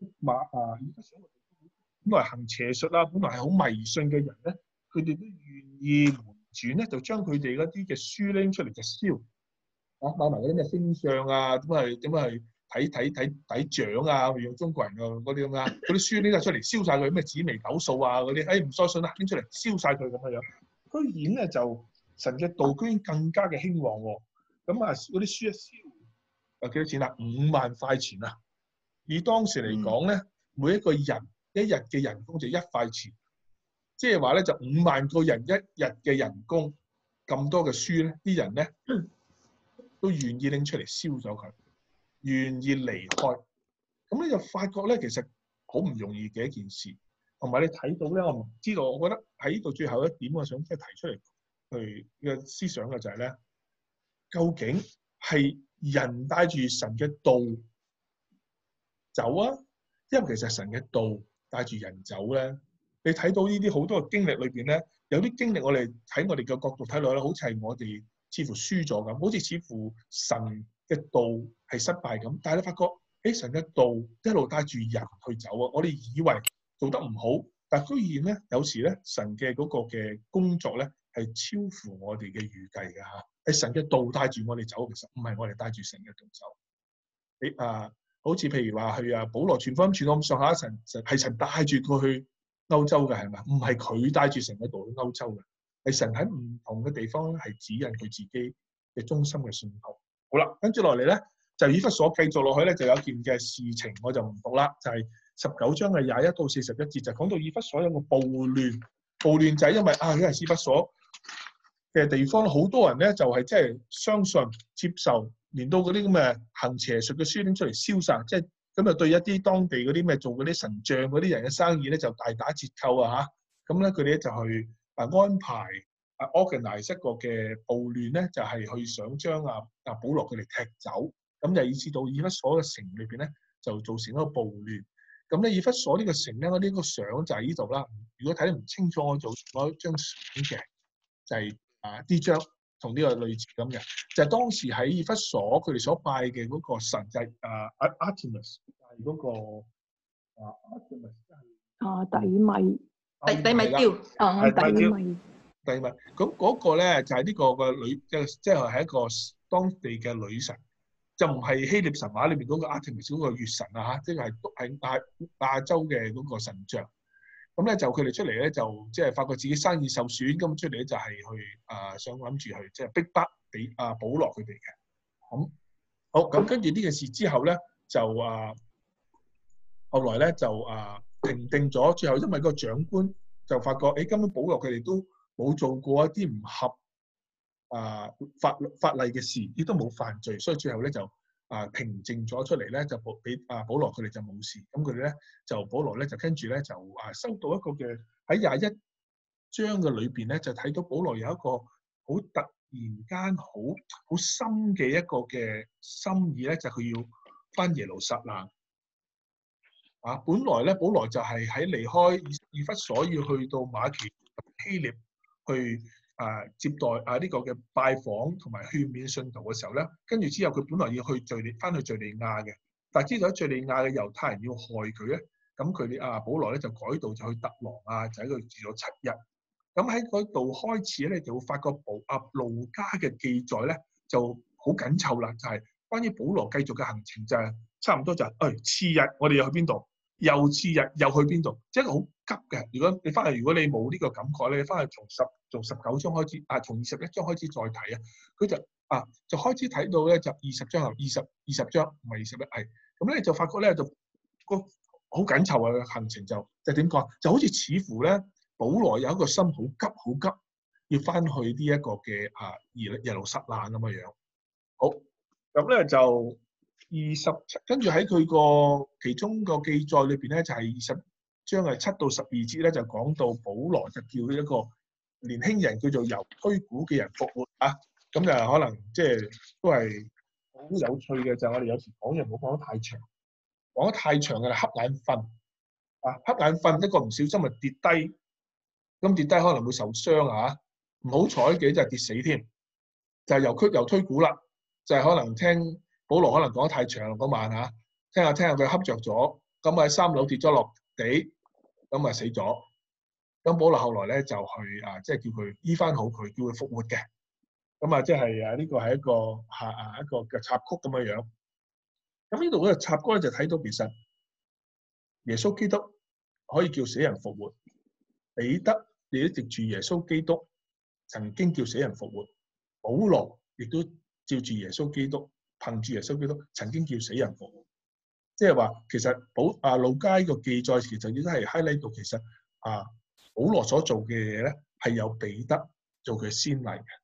馬啊，以弗所本來行邪術啦，本來係好迷信嘅人咧，佢哋都願意回轉咧，就將佢哋嗰啲嘅書拎出嚟就燒，啊買埋嗰啲咩星相啊，點係點係睇睇睇睇掌啊，用中國人嘅嗰啲咁啊，嗰啲書拎晒出嚟燒晒佢，咩紫微斗數啊嗰啲，誒唔再信啦，拎出嚟燒晒佢咁嘅樣。居然咧就神嘅道居然更加嘅興旺喎，咁啊嗰啲書一燒，啊幾多錢啊？五萬塊錢啊！以當時嚟講咧，每一個人一日嘅人工就一塊錢，即係話咧就五萬個人一日嘅人工，咁多嘅書咧，啲人咧都願意拎出嚟燒咗佢，願意離開。咁你就發覺咧，其實好唔容易嘅一件事。同埋你睇到咧，我唔知道，我覺得喺呢度最後一點，我想即係提出嚟去嘅思想嘅就係咧，究竟係人帶住神嘅道走啊，因為其實神嘅道帶住人走咧，你睇到呢啲好多嘅經歷裏邊咧，有啲經歷我哋喺我哋嘅角度睇落咧，好似係我哋似乎輸咗咁，好似似乎神嘅道係失敗咁。但係你發覺，誒神嘅道一路帶住人去走啊！我哋以為做得唔好，但係居然咧，有時咧神嘅嗰個嘅工作咧係超乎我哋嘅預計嘅嚇，係神嘅道帶住我哋走，其實唔係我哋帶住神嘅道走。你啊〜好似譬如話去啊，保羅傳福音傳到咁上下，神神係神帶住佢去歐洲嘅係咪？唔係佢帶住神嘅道去歐洲嘅，係神喺唔同嘅地方咧係指引佢自己嘅忠心嘅信徒。好啦，跟住落嚟咧就以弗所繼續落去咧，就有一件嘅事情我就唔讀啦，就係十九章嘅廿一到四十一節，就講到以弗所有個暴亂，暴亂就係因為啊，因為以弗所嘅地方好多人咧就係即係相信接受。連到嗰啲咁嘅行邪術嘅書拎出嚟燒晒，即係咁就對一啲當地嗰啲咩做嗰啲神像嗰啲人嘅生意咧就大打折扣啊嚇！咁咧佢哋咧就去啊安排啊 organize 一個嘅暴亂咧，就係、是、去想將啊啊保羅佢哋踢走，咁就以致到以弗所嘅城裏邊咧就造成一個暴亂。咁咧以弗所呢個城咧，我呢個相就喺呢度啦。如果睇得唔清楚，我做我一張相嘅，就係、是、啊呢張。同呢個類似咁嘅，就係、是、當時喺以弗所佢哋所拜嘅嗰個神就係啊 Artemis，係嗰個啊 Artemis 啊底米， 底底米雕， 啊底米， 底米。咁嗰個咧就係、是、呢個嘅女，即係即係係一個當地嘅女神，就唔係希臘神話裏邊嗰個 Artemis 嗰個月神啊嚇，即係係亞亞洲嘅嗰個神像。咁咧就佢哋出嚟咧就即係發覺自己生意受損，咁出嚟咧就係去啊、呃、想諗住去即係逼迫俾啊保羅佢哋嘅。咁好咁跟住呢件事之後咧就啊後來咧就啊平定咗，最後因為個長官就發覺誒根本保羅佢哋都冇做過一啲唔合啊法法例嘅事，亦都冇犯罪，所以最後咧就啊平靜咗出嚟咧，就保俾啊保羅佢哋就冇事。咁佢哋咧就保羅咧就跟住咧就啊收到一個嘅喺廿一章嘅裏邊咧，就睇到保羅有一個好突然間好好深嘅一個嘅心意咧，就係佢要返耶路撒冷。啊，本來咧保羅就係喺離開以弗所要去到馬其希臘去。啊！接待啊呢個嘅拜訪同埋勸勉信徒嘅時候咧，跟住之後佢本來要去敍利翻去敍利亞嘅，但係知道喺敍利亞嘅猶太人要害佢咧，咁佢哋啊保羅咧就改道就去特羅亞，就喺度住咗七日。咁喺嗰度開始咧，就會發覺保啊路加嘅記載咧就好緊湊啦，就係、是、關於保羅繼續嘅行程就係差唔多就係、是，誒、哎、次日我哋又去邊度？又次日又去邊度？即係一個好急嘅。如果你翻去，如果你冇呢個感覺咧，你翻去從十從十九章開始，啊從二十一章開始再睇啊，佢就啊就開始睇到咧就二十章後二十二十章唔係二十一係，咁咧就發覺咧就個好緊湊嘅行程就就點講？就好似似乎咧保羅有一個心好急好急，要翻去呢一個嘅啊耶耶路撒冷咁嘅樣。好，咁咧就。二十七，跟住喺佢個其中個記載裏邊咧，就係二十章係七到十二節咧，就講到保羅就叫一個年輕人叫做猶推古嘅人復活啊。咁就可能即係都係好有趣嘅，就係我哋有時講嘢唔好講得太長，講得太長嘅係瞌眼瞓啊，瞌眼瞓一個唔小心咪跌低，咁跌低可能會受傷啊。唔好彩嘅就係跌死添，就係猶推猶推古啦，就係可能聽。保羅可能講得太長嗰晚嚇，聽下聽下佢瞌着咗， 咁喺三樓跌咗落地，咁啊死咗。咁保羅後來咧就去啊，即係叫佢醫翻好佢，叫佢復活嘅。咁啊，即係啊呢個係一個下啊一個嘅插曲咁樣樣。咁呢度嗰個插曲咧就睇到其實耶穌基督可以叫死人復活，彼得亦都藉住耶穌基督曾經叫死人復活，保羅亦都照住耶穌基督，憑住耶穌基督曾經叫死人復活。即係話其實保啊路加呢個記載其實亦都係 highlight 到其實啊保羅所做嘅嘢咧係有彼得做佢先例嘅。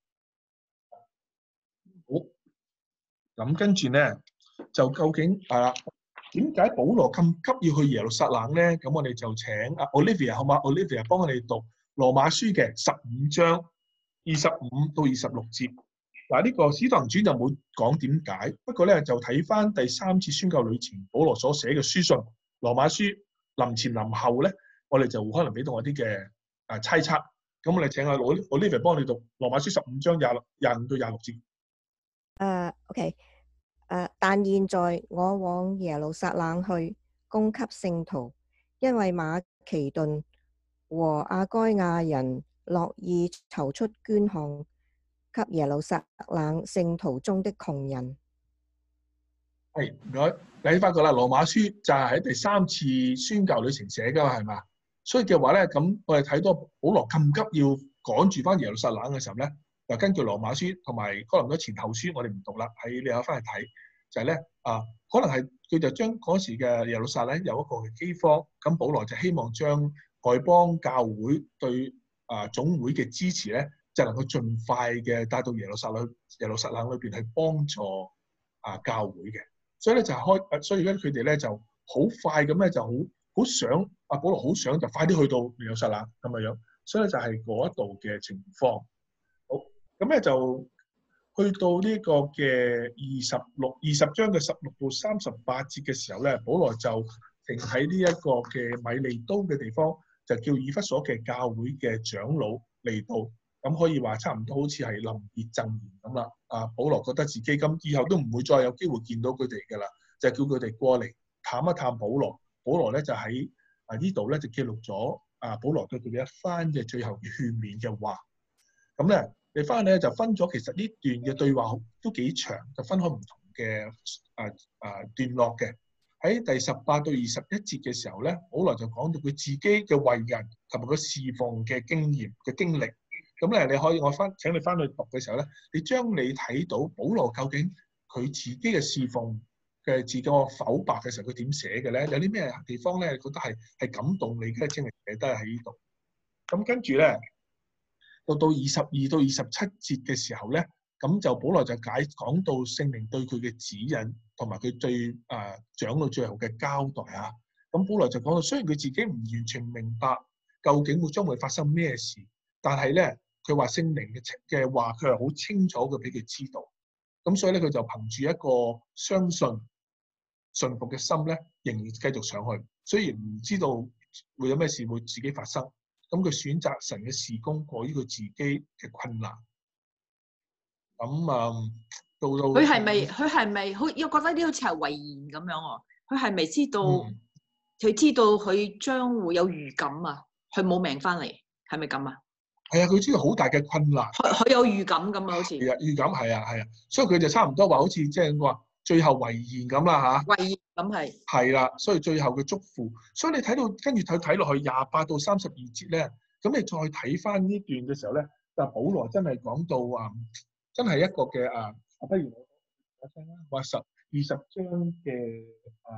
好，咁跟住咧就究竟啊點解保羅咁急要去耶路撒冷咧？咁我哋就請啊 Olivia 好嘛 ？Olivia 幫我哋讀羅馬書嘅十五章二十五到二十六節。嗱，呢個《使徒行傳》就冇講點解，不過咧就睇翻第三次宣教旅程保羅所寫嘅書信《羅馬書》臨前臨後咧，我哋就可能俾到我啲嘅啊猜測。咁我哋請阿 Olivia 幫我哋讀《羅馬書》十五章廿六廿五到廿六節。 誒、uh,，OK，誒、uh, 但現在我往耶路撒冷去，供給聖徒，因為馬其頓和亞該亞人樂意籌出捐項，給耶路撒冷聖徒中的窮人。 係唔該，你發覺啦，《羅馬書》就係喺第三次宣教旅程寫㗎嘛，係嘛？所以嘅話咧，咁我哋睇到保羅咁急要趕住翻耶路撒冷嘅時候咧。就根據羅馬書同埋哥林多前後書，我哋唔讀啦，喺你有翻去睇，就係咧啊，可能係佢就將嗰時嘅耶路撒冷有一個嘅饑荒，咁保羅就希望將外邦教會對啊總會嘅支持咧，就能夠盡快嘅帶到耶路撒冷耶路撒冷裏邊去幫助啊教會嘅，所以咧就開，所以咧佢哋咧就好快咁咧就好好想啊保羅好想就快啲去到耶路撒冷咁嘅樣，所以咧就係嗰一度嘅情況。咁咧就去到呢個嘅二十六二十章嘅十六到三十八節嘅時候咧，保羅就停喺呢一個嘅米利都嘅地方，就叫以弗所嘅教會嘅長老嚟到，咁可以話差唔多好似係臨別贈言咁啦。啊，保羅覺得自己咁以後都唔會再有機會見到佢哋㗎啦，就叫佢哋過嚟探一探保羅。保羅咧就喺啊呢度咧就記錄咗啊保羅對佢哋一番嘅最後嘅勸勉嘅話。咁咧。你翻嚟咧就分咗，其實呢段嘅對話都幾長，就分開唔同嘅啊啊段落嘅。喺第十八到二十一節嘅時候咧，保羅就講到佢自己嘅為人同埋佢侍奉嘅經驗嘅經歷。咁咧你可以我翻請你翻去讀嘅時候咧，你將你睇到保羅究竟佢自己嘅侍奉嘅自己個剖白嘅時候，佢點寫嘅咧？有啲咩地方咧，你覺得係係感動你嘅，請你寫低喺呢度。咁跟住咧。到到二十二到二十七節嘅時候咧，咁就保羅就解講到聖靈對佢嘅指引，同埋佢對啊長老最後嘅交代啊。咁保羅就講到，雖然佢自己唔完全明白究竟會將會發生咩事，但係咧佢話聖靈嘅嘅話，佢係好清楚嘅俾佢知道。咁所以咧，佢就憑住一個相信、信服嘅心咧，仍然繼續上去。雖然唔知道會有咩事會自己發生。咁佢選擇神嘅事工過於佢自己嘅困難。咁啊，到到佢係咪？佢係咪？好，我覺得呢好似係遺言咁樣喎。佢係咪知道？佢、嗯、知道佢將會有預感啊？佢冇命翻嚟，係咪咁啊？ 係啊，佢知道好大嘅困難。 佢佢有預感咁啊，好似。係啊， 預感係啊係啊，所以佢就差唔多話，好似即係話最後遺言咁啦嚇。 遺言咁係。 係啦，所以最後嘅祝福，所以你睇到跟住睇睇落去廿八到三十二節咧，咁你再睇翻呢段嘅時候咧，就保羅真係講到啊，真係一個嘅啊，不如我講聲啦，話十二十章嘅啊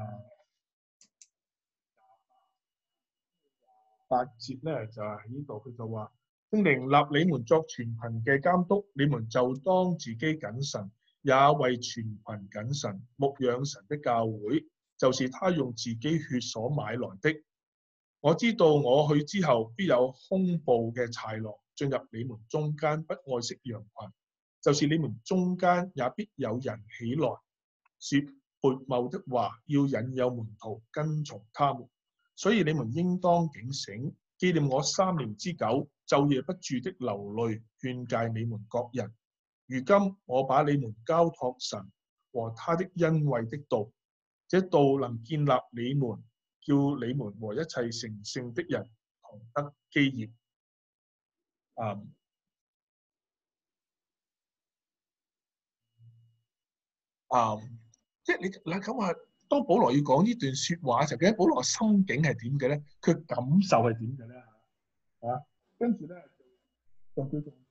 八節咧，就係喺呢度，佢就話聖靈立你們作全群嘅監督，你們就當自己謹慎，也為全群謹慎，牧養神的教會，就是他用自己血所買來的。我知道我去之後，必有兇暴嘅豺狼進入你們中間，不愛惜羊群。就是你們中間也必有人起來，說悖謬的話，要引誘門徒跟從他們。所以你們應當警醒，紀念我三年之久，晝夜不住的流淚，勸誡你們各人。如今我把你們交託神和他的恩惠的道，這道能建立你們， 叫你們和一切成聖的人同得基業。啊、啊！即係你嗱咁話，當保羅要講呢段説話嘅時候，究竟保羅嘅心境係點嘅咧？佢感受係點嘅咧？啊，跟住咧就叫做就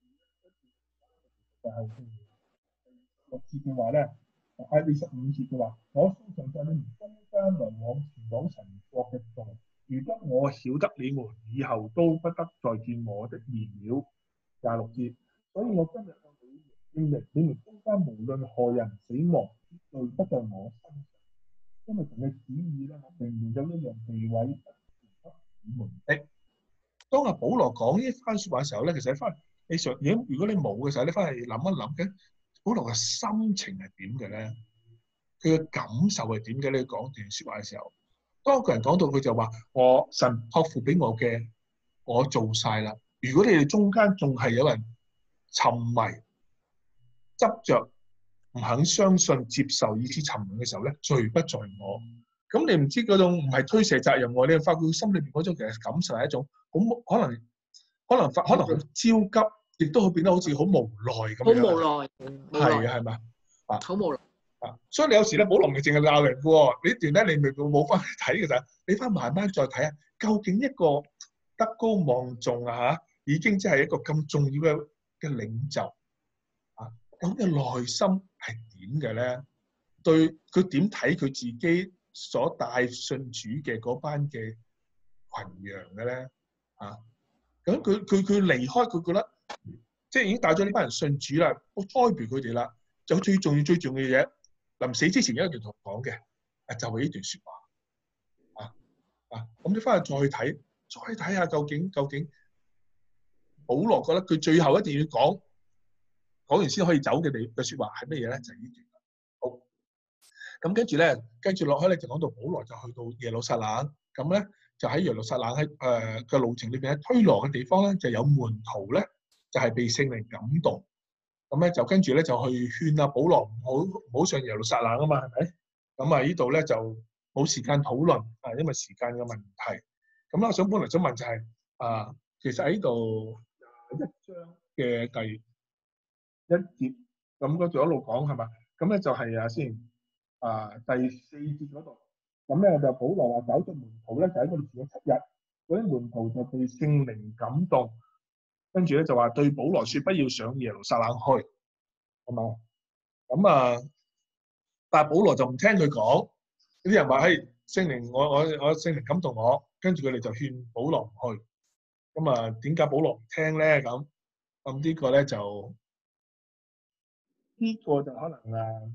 係六節嘅話咧，啊二十五節嘅話，我相信在你們中間來往傳講神國嘅道，如今我曉得你們以後都不得再見我的面了。廿六節，所以我今日向你們證明，你們中間無論何人死亡，罪不在我身上，因為神嘅旨意咧，我並沒有一樣地位不傳給你們的。當阿保羅講呢番説話嘅時候咧，其實翻你上，如果你冇嘅時候，你翻去諗一諗嘅，保羅嘅心情係點嘅咧？佢嘅感受係點嘅咧？講段説話嘅時候，當個人講到佢就話：我神託付俾我嘅，我做晒啦。如果你哋中間仲係有人沉迷、執着、唔肯相信、接受，以致沉淪嘅時候咧，罪不在我。咁你唔知嗰種唔係推卸責任喎，你發覺心裏邊嗰種其實感受係一種好可能、可能發、可能好焦急，亦都會變得好似好無奈咁樣。 好無奈， 係啊，係咪啊？ 好無奈啊！所以你有時咧，保羅唔係淨係鬧人嘅喎，呢段咧你咪冇翻去睇嘅咋，你翻慢慢再睇下，究竟一個德高望重啊嚇，已經即係一個咁重要嘅嘅領袖啊，咁嘅內心係點嘅咧？對佢點睇佢自己所帶信主嘅嗰班嘅群羊嘅咧？啊，咁佢佢佢離開，佢覺得即係已經帶咗呢班人信主啦，我栽培佢哋啦。就最重要最重要嘅嘢，臨死之前有一段同講嘅，啊就係呢段説話啊啊！咁你翻去再睇，再睇下究竟究竟保羅覺得佢最後一定要講講完先可以走嘅你嘅説話係乜嘢咧？就係呢段。好，咁跟住咧，跟住落去咧就講到保羅就去到耶路撒冷，咁咧就喺耶路撒冷喺誒嘅路程裏邊喺推羅嘅地方咧，就有門徒咧就係被聖靈感動。咁咧就跟住咧就去勸阿保羅唔好唔好上耶路撒冷啊嘛，係咪？咁啊呢度咧就冇時間討論啊，因為時間嘅問題。咁啦，我想本來想問就係、是、啊，其實喺呢度一章嘅第一節，咁嗰度一路講係嘛？咁咧就係啊先啊第四節嗰度，咁咧就保羅話找咗門徒咧，就喺嗰度住咗七日，嗰啲門徒就被聖靈感動。跟住咧就話對保羅説不要上耶路撒冷去，係嘛？咁啊，但係保羅就唔聽佢講。有啲人話：嘿，聖靈，我我我聖靈感動我。跟住佢哋就勸保羅唔去。咁啊，點解保羅唔聽咧？咁咁呢個咧就呢、呢個就可能啊，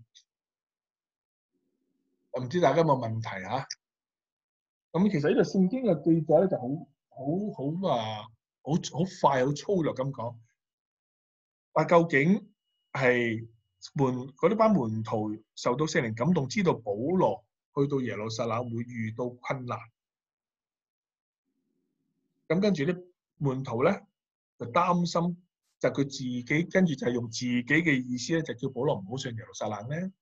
我唔知大家有冇問題嚇。咁其實呢個聖經嘅記載咧就好好好啊。好好快好粗略咁講，但究竟係門嗰啲班門徒受到聖靈感動，知道保羅去到耶路撒冷會遇到困難，咁跟住啲門徒咧就擔心，就佢自己跟住就係用自己嘅意思咧，就叫保羅唔好上耶路撒冷咧。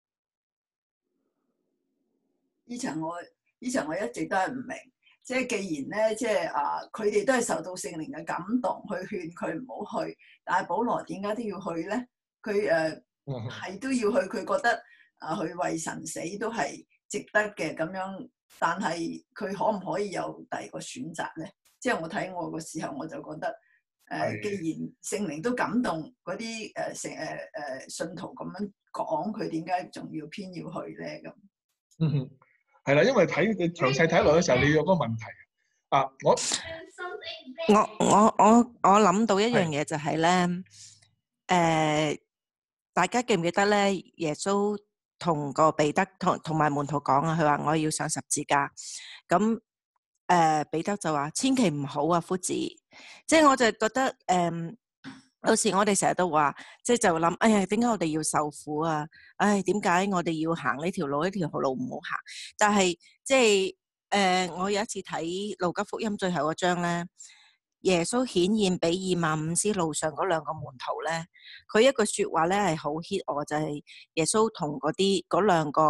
呢層我呢層我一直都係唔明。即係既然咧，即係啊，佢哋都係受到聖靈嘅感動，去勸佢唔好去。但係保羅點解都要去咧？佢誒係都要去，佢覺得啊，去為神死都係值得嘅咁樣。但係佢可唔可以有第二個選擇咧？即係我睇我個時候，我就覺得誒、呃，既然聖靈都感動嗰啲誒成誒誒信徒咁樣講，佢點解仲要偏要去咧？咁嗯哼。係啦，因為睇你詳細睇落嘅時候，你有嗰個問題啊！我我我我我諗到一樣嘢就係咧，誒，大家記唔記得咧？耶穌同個彼得同同埋門徒講啊，佢話我要上十字架。咁誒，彼得就話千祈唔好啊，夫子。即係我就覺得誒。有時我哋成日都話，即係就諗，哎呀，點解我哋要受苦啊？唉，點解我哋要行呢條路？呢條路唔好行。但係即係誒、呃，我有一次睇路加福音最後嗰章咧，耶穌顯現俾以馬忤斯路上嗰兩個門徒咧，佢一句説話咧係好 hit 我，就係、是、耶穌同嗰啲嗰兩個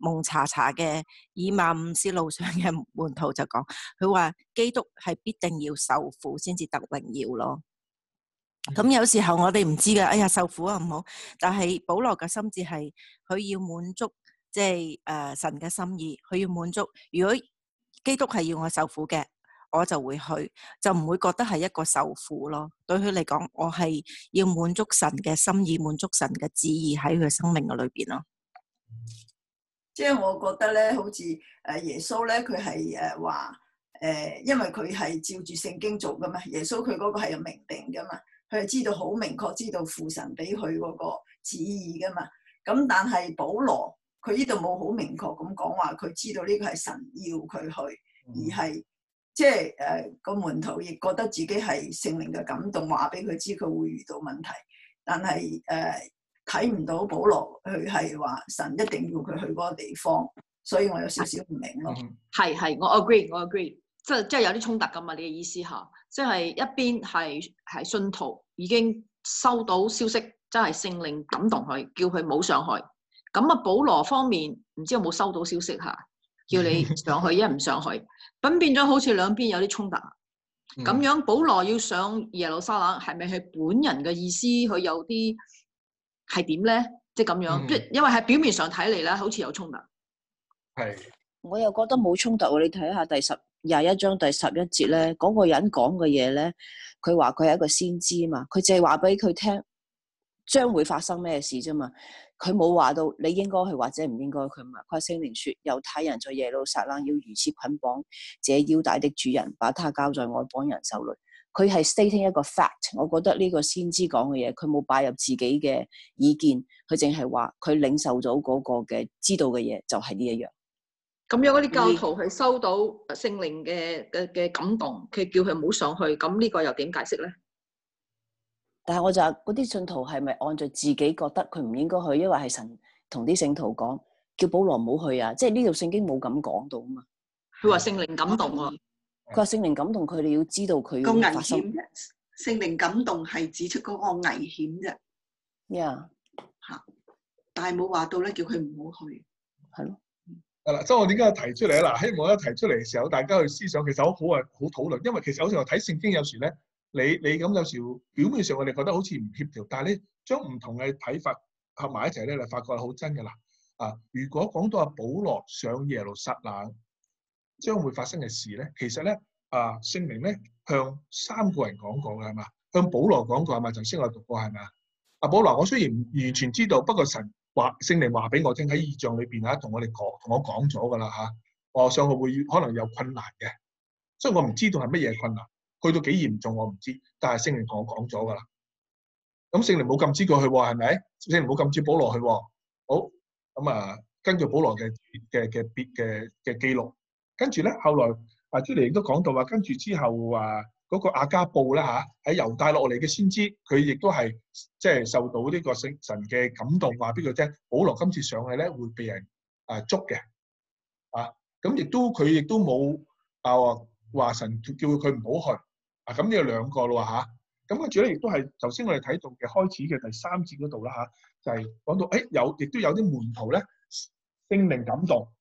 蒙查查嘅以馬忤斯路上嘅門徒就講，佢話基督係必定要受苦先至得榮耀咯。咁有時候我哋唔知嘅，哎呀受苦啊唔好，但係保羅嘅心志係佢要滿足即係誒神嘅心意，佢要滿足。如果基督係要我受苦嘅，我就會去，就唔會覺得係一個受苦咯。對佢嚟講，我係要滿足神嘅心意，滿足神嘅旨意喺佢生命嘅裏邊咯。 即係我覺得咧，好似誒耶穌咧，佢係誒話誒，因為佢係照住聖經做噶嘛。耶穌佢嗰個係有明定噶嘛，佢係知道好明確知道父神俾佢嗰個旨意噶嘛。咁但係保羅佢呢度冇好明確咁講話，佢知道呢個係神要佢去，而係即係誒個門徒亦覺得自己係聖靈嘅感動，話俾佢知佢會遇到問題，但係誒睇唔到保羅佢係話神一定要佢去嗰個地方，所以我有少少唔明咯。 係係，我 agree，我 agree，即係即係有啲衝突㗎嘛？你嘅意思嚇，即係一邊係係信徒已經收到消息，真係聖靈感動佢，叫佢冇上去。咁啊，保羅方面唔知有冇收到消息嚇，叫你上去一唔上去，咁變咗好似兩邊有啲衝突。咁、嗯、樣保羅要上耶路撒冷，係咪係本人嘅意思？佢有啲係點咧？即係咁樣，即、嗯、因為喺表面上睇嚟咧，好似有衝突。係， 我又覺得冇衝突喎。你睇下第十廿一章第十一節咧，嗰、那個人講嘅嘢咧，佢話佢係一個先知嘛，佢淨係話俾佢聽將會發生咩事啫嘛。佢冇話到你應該去或者唔應該去，佢話聖靈說猶太人在耶路撒冷要如此捆綁這腰帶的主人，把他交在外邦人手裏。佢係 stating 一個 fact， 我覺得呢個先知講嘅嘢，佢冇擺入自己嘅意見，佢淨係話佢領受咗嗰個嘅知道嘅嘢就係呢一樣。 咁樣嗰啲教徒係收到聖靈嘅嘅嘅感動，佢叫佢唔好上去，咁呢個又點解釋咧？ 但係我就話嗰啲信徒係咪按照自己覺得佢唔應該去，因為係神同啲聖徒講叫保羅唔好去啊？即係呢度聖經冇咁講到啊嘛。佢話聖靈感動啊，佢話聖靈感動，佢哋要知道佢個危險啫。聖靈感動係指出嗰個危險啫。 呀， 嚇！但係冇話到咧，叫佢唔好去。 係咯。 係啦，所以我點解提出嚟咧？嗱，希望一提出嚟嘅時候，大家去思想，其實好好啊，好討論。因為其實有時候睇聖經有時咧。你你咁有時表面上我哋覺得好似唔協調，但係咧將唔同嘅睇法合埋一齊咧，就發覺係好真㗎啦。啊，如果講到阿保羅上耶路撒冷將會發生嘅事咧，其實咧啊聖靈咧向三個人講過㗎係嘛？向保羅講過係嘛？頭先我讀過係咪啊？阿保羅，我雖然唔完全知道，不過神話聖靈話俾我聽喺異象裏邊啊，同我哋講同我講咗㗎啦嚇。我上去會可能有困難嘅，所以我唔知道係乜嘢困難。去到幾嚴重我唔知，但係聖靈同我講咗㗎啦。咁聖靈冇禁止佢去喎，係咪？聖靈冇禁止保羅去喎。好，咁啊，根據保羅嘅嘅嘅別嘅嘅記錄，跟住咧後來啊朱莉亦都講到話，跟住之後啊嗰、那個亞加布咧嚇喺猶大落嚟嘅先知，佢亦都係即係受到呢個聖神嘅感動，話俾佢聽，保羅今次上去咧會被人啊捉嘅。啊，咁亦都佢亦都冇啊話神叫佢唔好去。啊，咁呢有兩個咯嚇，咁跟住咧亦都係頭先我哋睇到嘅開始嘅第三節嗰度啦嚇，就係、是、講到誒有，亦都有啲門徒咧聖靈感動，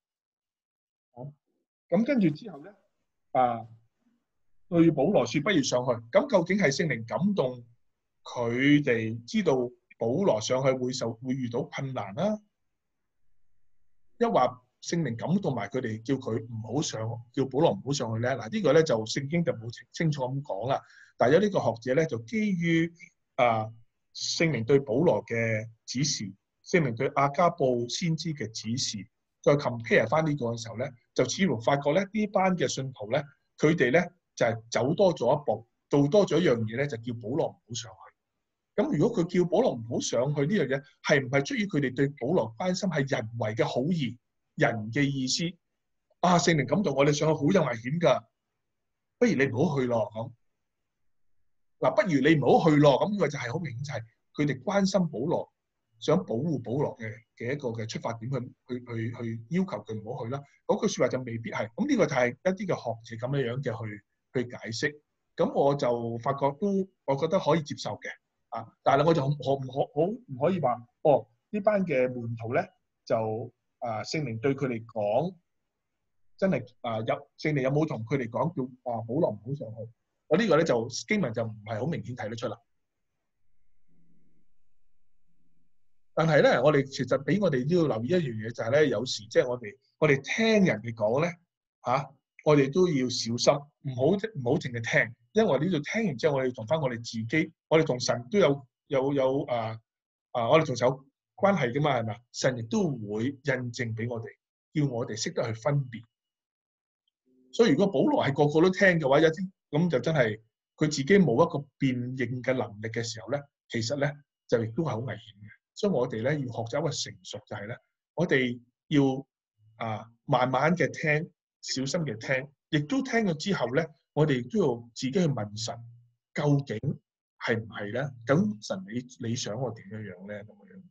咁跟住之後咧啊對保羅説不如上去，咁究竟係聖靈感動佢哋知道保羅上去會受會遇到困難啦，一話聖靈感動埋佢哋，叫佢唔好上，叫保羅唔好上去咧。嗱，呢個咧就聖經就冇清楚咁講啦。但係有呢個學者咧，就基於啊聖靈對保羅嘅指示，聖靈對亞加布先知嘅指示，再 compare 翻呢個嘅時候咧，就似乎發覺咧呢班嘅信徒咧，佢哋咧就係走多咗一步，做多咗一樣嘢咧，就叫保羅唔好上去。咁如果佢叫保羅唔好上去呢樣嘢，係唔係出於佢哋對保羅關心係人為嘅好意？人嘅意思啊，聖靈感動我哋上去好有危險㗎，不如你唔好去咯咁。嗱，不如你唔好去咯咁，呢個就係好明顯就係佢哋關心保羅，想保護保羅嘅嘅一個嘅出發點去去去去要求佢唔好去啦。嗰句説話就未必係。咁呢個就係一啲嘅學者咁樣樣嘅去去解釋。咁我就發覺都我覺得可以接受嘅啊，但係我就可唔可好唔可以話哦呢班嘅門徒咧就。 啊聖靈對佢哋講，真係啊有聖靈有冇同佢哋講叫啊保羅唔好上去？我呢個咧就經文就唔係好明顯睇得出啦。但係咧，我哋其實俾我哋都要留意一樣嘢，就係咧，有時即係我哋我哋聽人哋講咧嚇，我哋都要小心，唔好唔好淨係聽，因為我哋呢度聽完之後，我哋同翻我哋自己，我哋同神都有有有啊啊，我哋同神有關係噶嘛，係咪？神亦都會印證俾我哋，叫我哋識得去分別。所以如果保羅係個個都聽嘅話，一啲咁就真係佢自己冇一個辨認嘅能力嘅時候咧，其實咧就亦都係好危險嘅。所以我哋咧要學習一個成熟，就係咧，我哋要啊慢慢嘅聽，小心嘅聽，亦都聽咗之後咧，我哋都要自己去問神，究竟係唔係咧？咁神你你想我點樣樣咧？咁樣。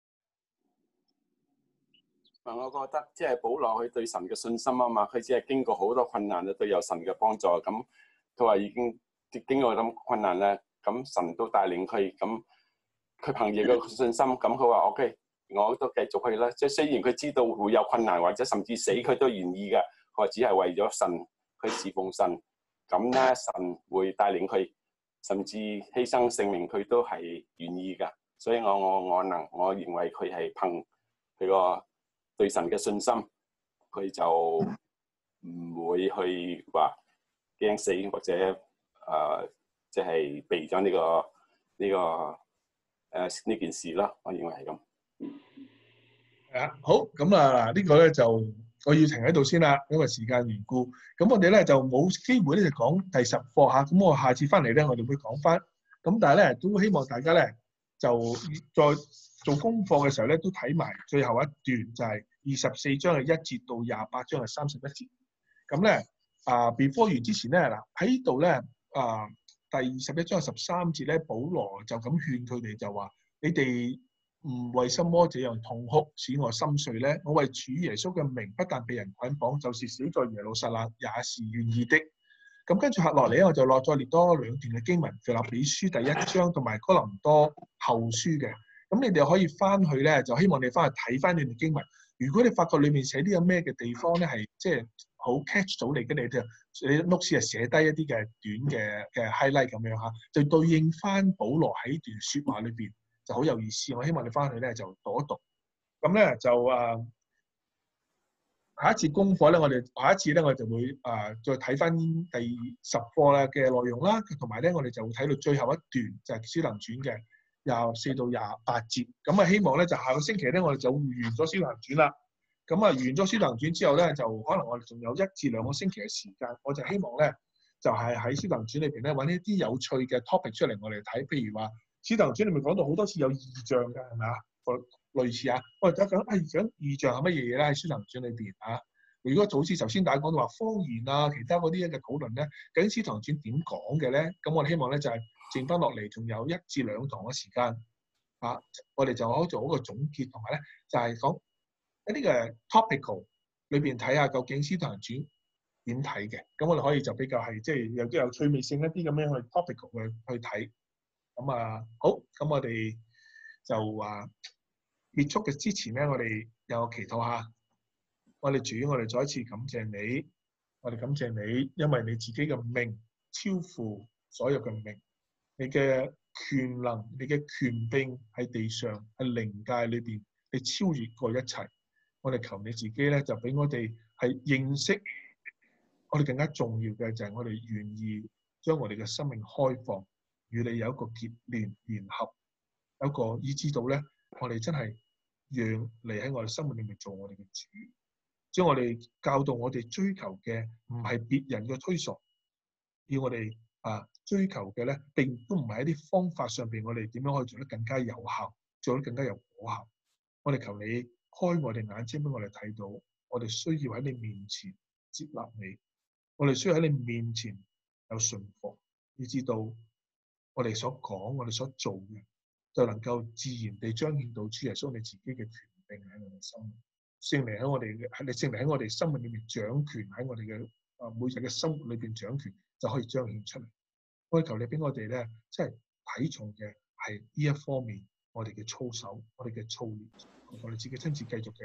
嗱，我覺得即係保羅佢對神嘅信心啊嘛，佢只係經過好多困難咧，都有神嘅幫助。咁佢話已經經過咁困難咧，咁神都帶領佢咁。佢憑住個信心，咁佢話 OK， 我都繼續去啦。即係雖然佢知道會有困難或者甚至死，佢都願意嘅。佢話只係為咗神，佢侍奉神，咁咧神會帶領佢，甚至犧牲性命，佢都係願意嘅。所以我我我能，我認為佢係憑佢個對神嘅信心，佢就唔會去話驚死或者誒，即係避咗呢個呢個。這個誒呢、uh, 件事啦，我認為係咁。 係啊，好咁啊，呢個咧就我要停喺度先啦，因為時間緣故。咁我哋咧就冇機會咧就講第十課嚇。咁我下次翻嚟咧，我哋會講翻。咁但係咧都希望大家咧就再做功課嘅時候咧，都睇埋最後一段，就係二十四章嘅一節到廿八章嘅三十一節。咁咧啊 ，before 完之前咧嗱喺呢度咧啊。第二十一章十三節咧，保羅就咁勸佢哋就話：你哋唔為什麼這樣痛哭，使我心碎咧？我為主耶穌嘅名，不但被人捆綁，就是死在耶路撒冷也是願意的。咁跟住下落嚟咧，我就落再列多兩段嘅經文，腓立比書第一章同埋哥林多後書嘅。咁你哋可以翻去咧，就希望你翻去睇翻呢段經文。如果你發覺裏面寫啲有咩嘅地方咧，係即係好 catch 到你嘅，你就你 notes 係寫低一啲嘅短嘅嘅 highlight 咁樣嚇，就對應翻保羅喺呢段説話裏邊就好有意思。我希望你翻去咧就讀一讀。咁咧就啊，下一次功課咧，我哋下一次咧，我哋就會啊再睇翻第十課咧嘅內容啦，同埋咧我哋就會睇到最後一段就係《使徒行傳》嘅廿四到廿八節。咁啊，希望咧就下個星期咧，我哋就會完咗《使徒行傳》啦。咁啊，完咗《使徒行傳》之後咧，就可能我哋仲有一至兩個星期嘅時間，我就希望咧，就係喺《使徒行傳》裏邊咧揾一啲有趣嘅 topic 出嚟，我哋睇。譬如話，《使徒行傳》裏面講到好多次有異象㗎，係咪啊？類似啊，我哋睇緊啊，講異象係乜嘢嘢咧？喺《使徒行傳》裏邊啊，如果早次頭先大家講到話方言啊，其他嗰啲嘅討論咧，究竟《使徒行傳》點講嘅咧？咁我哋希望咧就係剩翻落嚟，仲有一至兩堂嘅時間啊，我哋就可以做一個總結，同埋咧就係講一啲嘅 topical 裏邊睇下究竟《使徒行傳》點睇嘅。咁我哋可以就比較係即係有啲有趣味性一啲咁樣去 topical 去去睇。咁啊好，咁我哋就話結束嘅之前咧，我哋有個祈禱下。我哋主，我哋再一次感謝你，我哋感謝你，因為你自己嘅命超乎所有嘅命，你嘅權能、你嘅權柄喺地上喺靈界裏邊，你超越過一切。我哋求你自己咧，就俾我哋係認識，我哋更加重要嘅就係我哋願意將我哋嘅生命開放，與你有一個結連聯合，有一個以致到咧，我哋真係讓你喺我哋生命裏面做我哋嘅主。將我哋教導我哋追求嘅唔係別人嘅推崇，要我哋啊追求嘅咧，並都唔係一啲方法上邊我哋點樣可以做得更加有效，做得更加有果效。我哋求你開我哋眼睛，俾我哋睇到，我哋需要喺你面前接納你，我哋需要喺你面前有順服，以至到我哋所講、我哋所做嘅，就能夠自然地彰顯到主耶穌你自己嘅權柄喺我哋心裏。聖靈喺我哋嘅，係你聖靈喺我哋生命裏面掌權，喺我哋嘅啊每日嘅生活裏邊掌權，就可以彰顯出嚟。我求你俾我哋咧，即係睇重嘅係呢一方面，我哋嘅操守，我哋嘅操練，我哋自己親自繼續嘅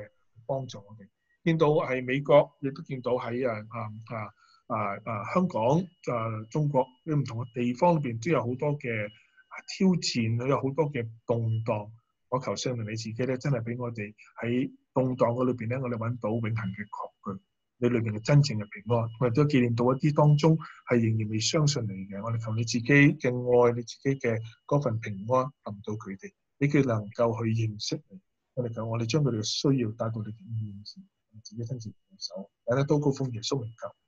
幫助我哋。見到係美國，亦都見到喺啊啊啊啊啊香港啊中國啲唔同嘅地方裏邊都有好多嘅挑戰，有好多嘅動盪。我求聖靈你自己咧，真係俾我哋喺動盪嘅裏邊咧，我哋揾到永恆嘅確據，你裏邊嘅真正嘅平安。我哋都紀念到一啲當中係仍然未相信你嘅，我哋求你自己嘅愛，你自己嘅嗰份平安臨到佢哋，俾佢能夠去認識你。我哋求我哋將佢哋嘅需要帶到你嘅面前，自己親自接手，大家都高奉耶穌名求。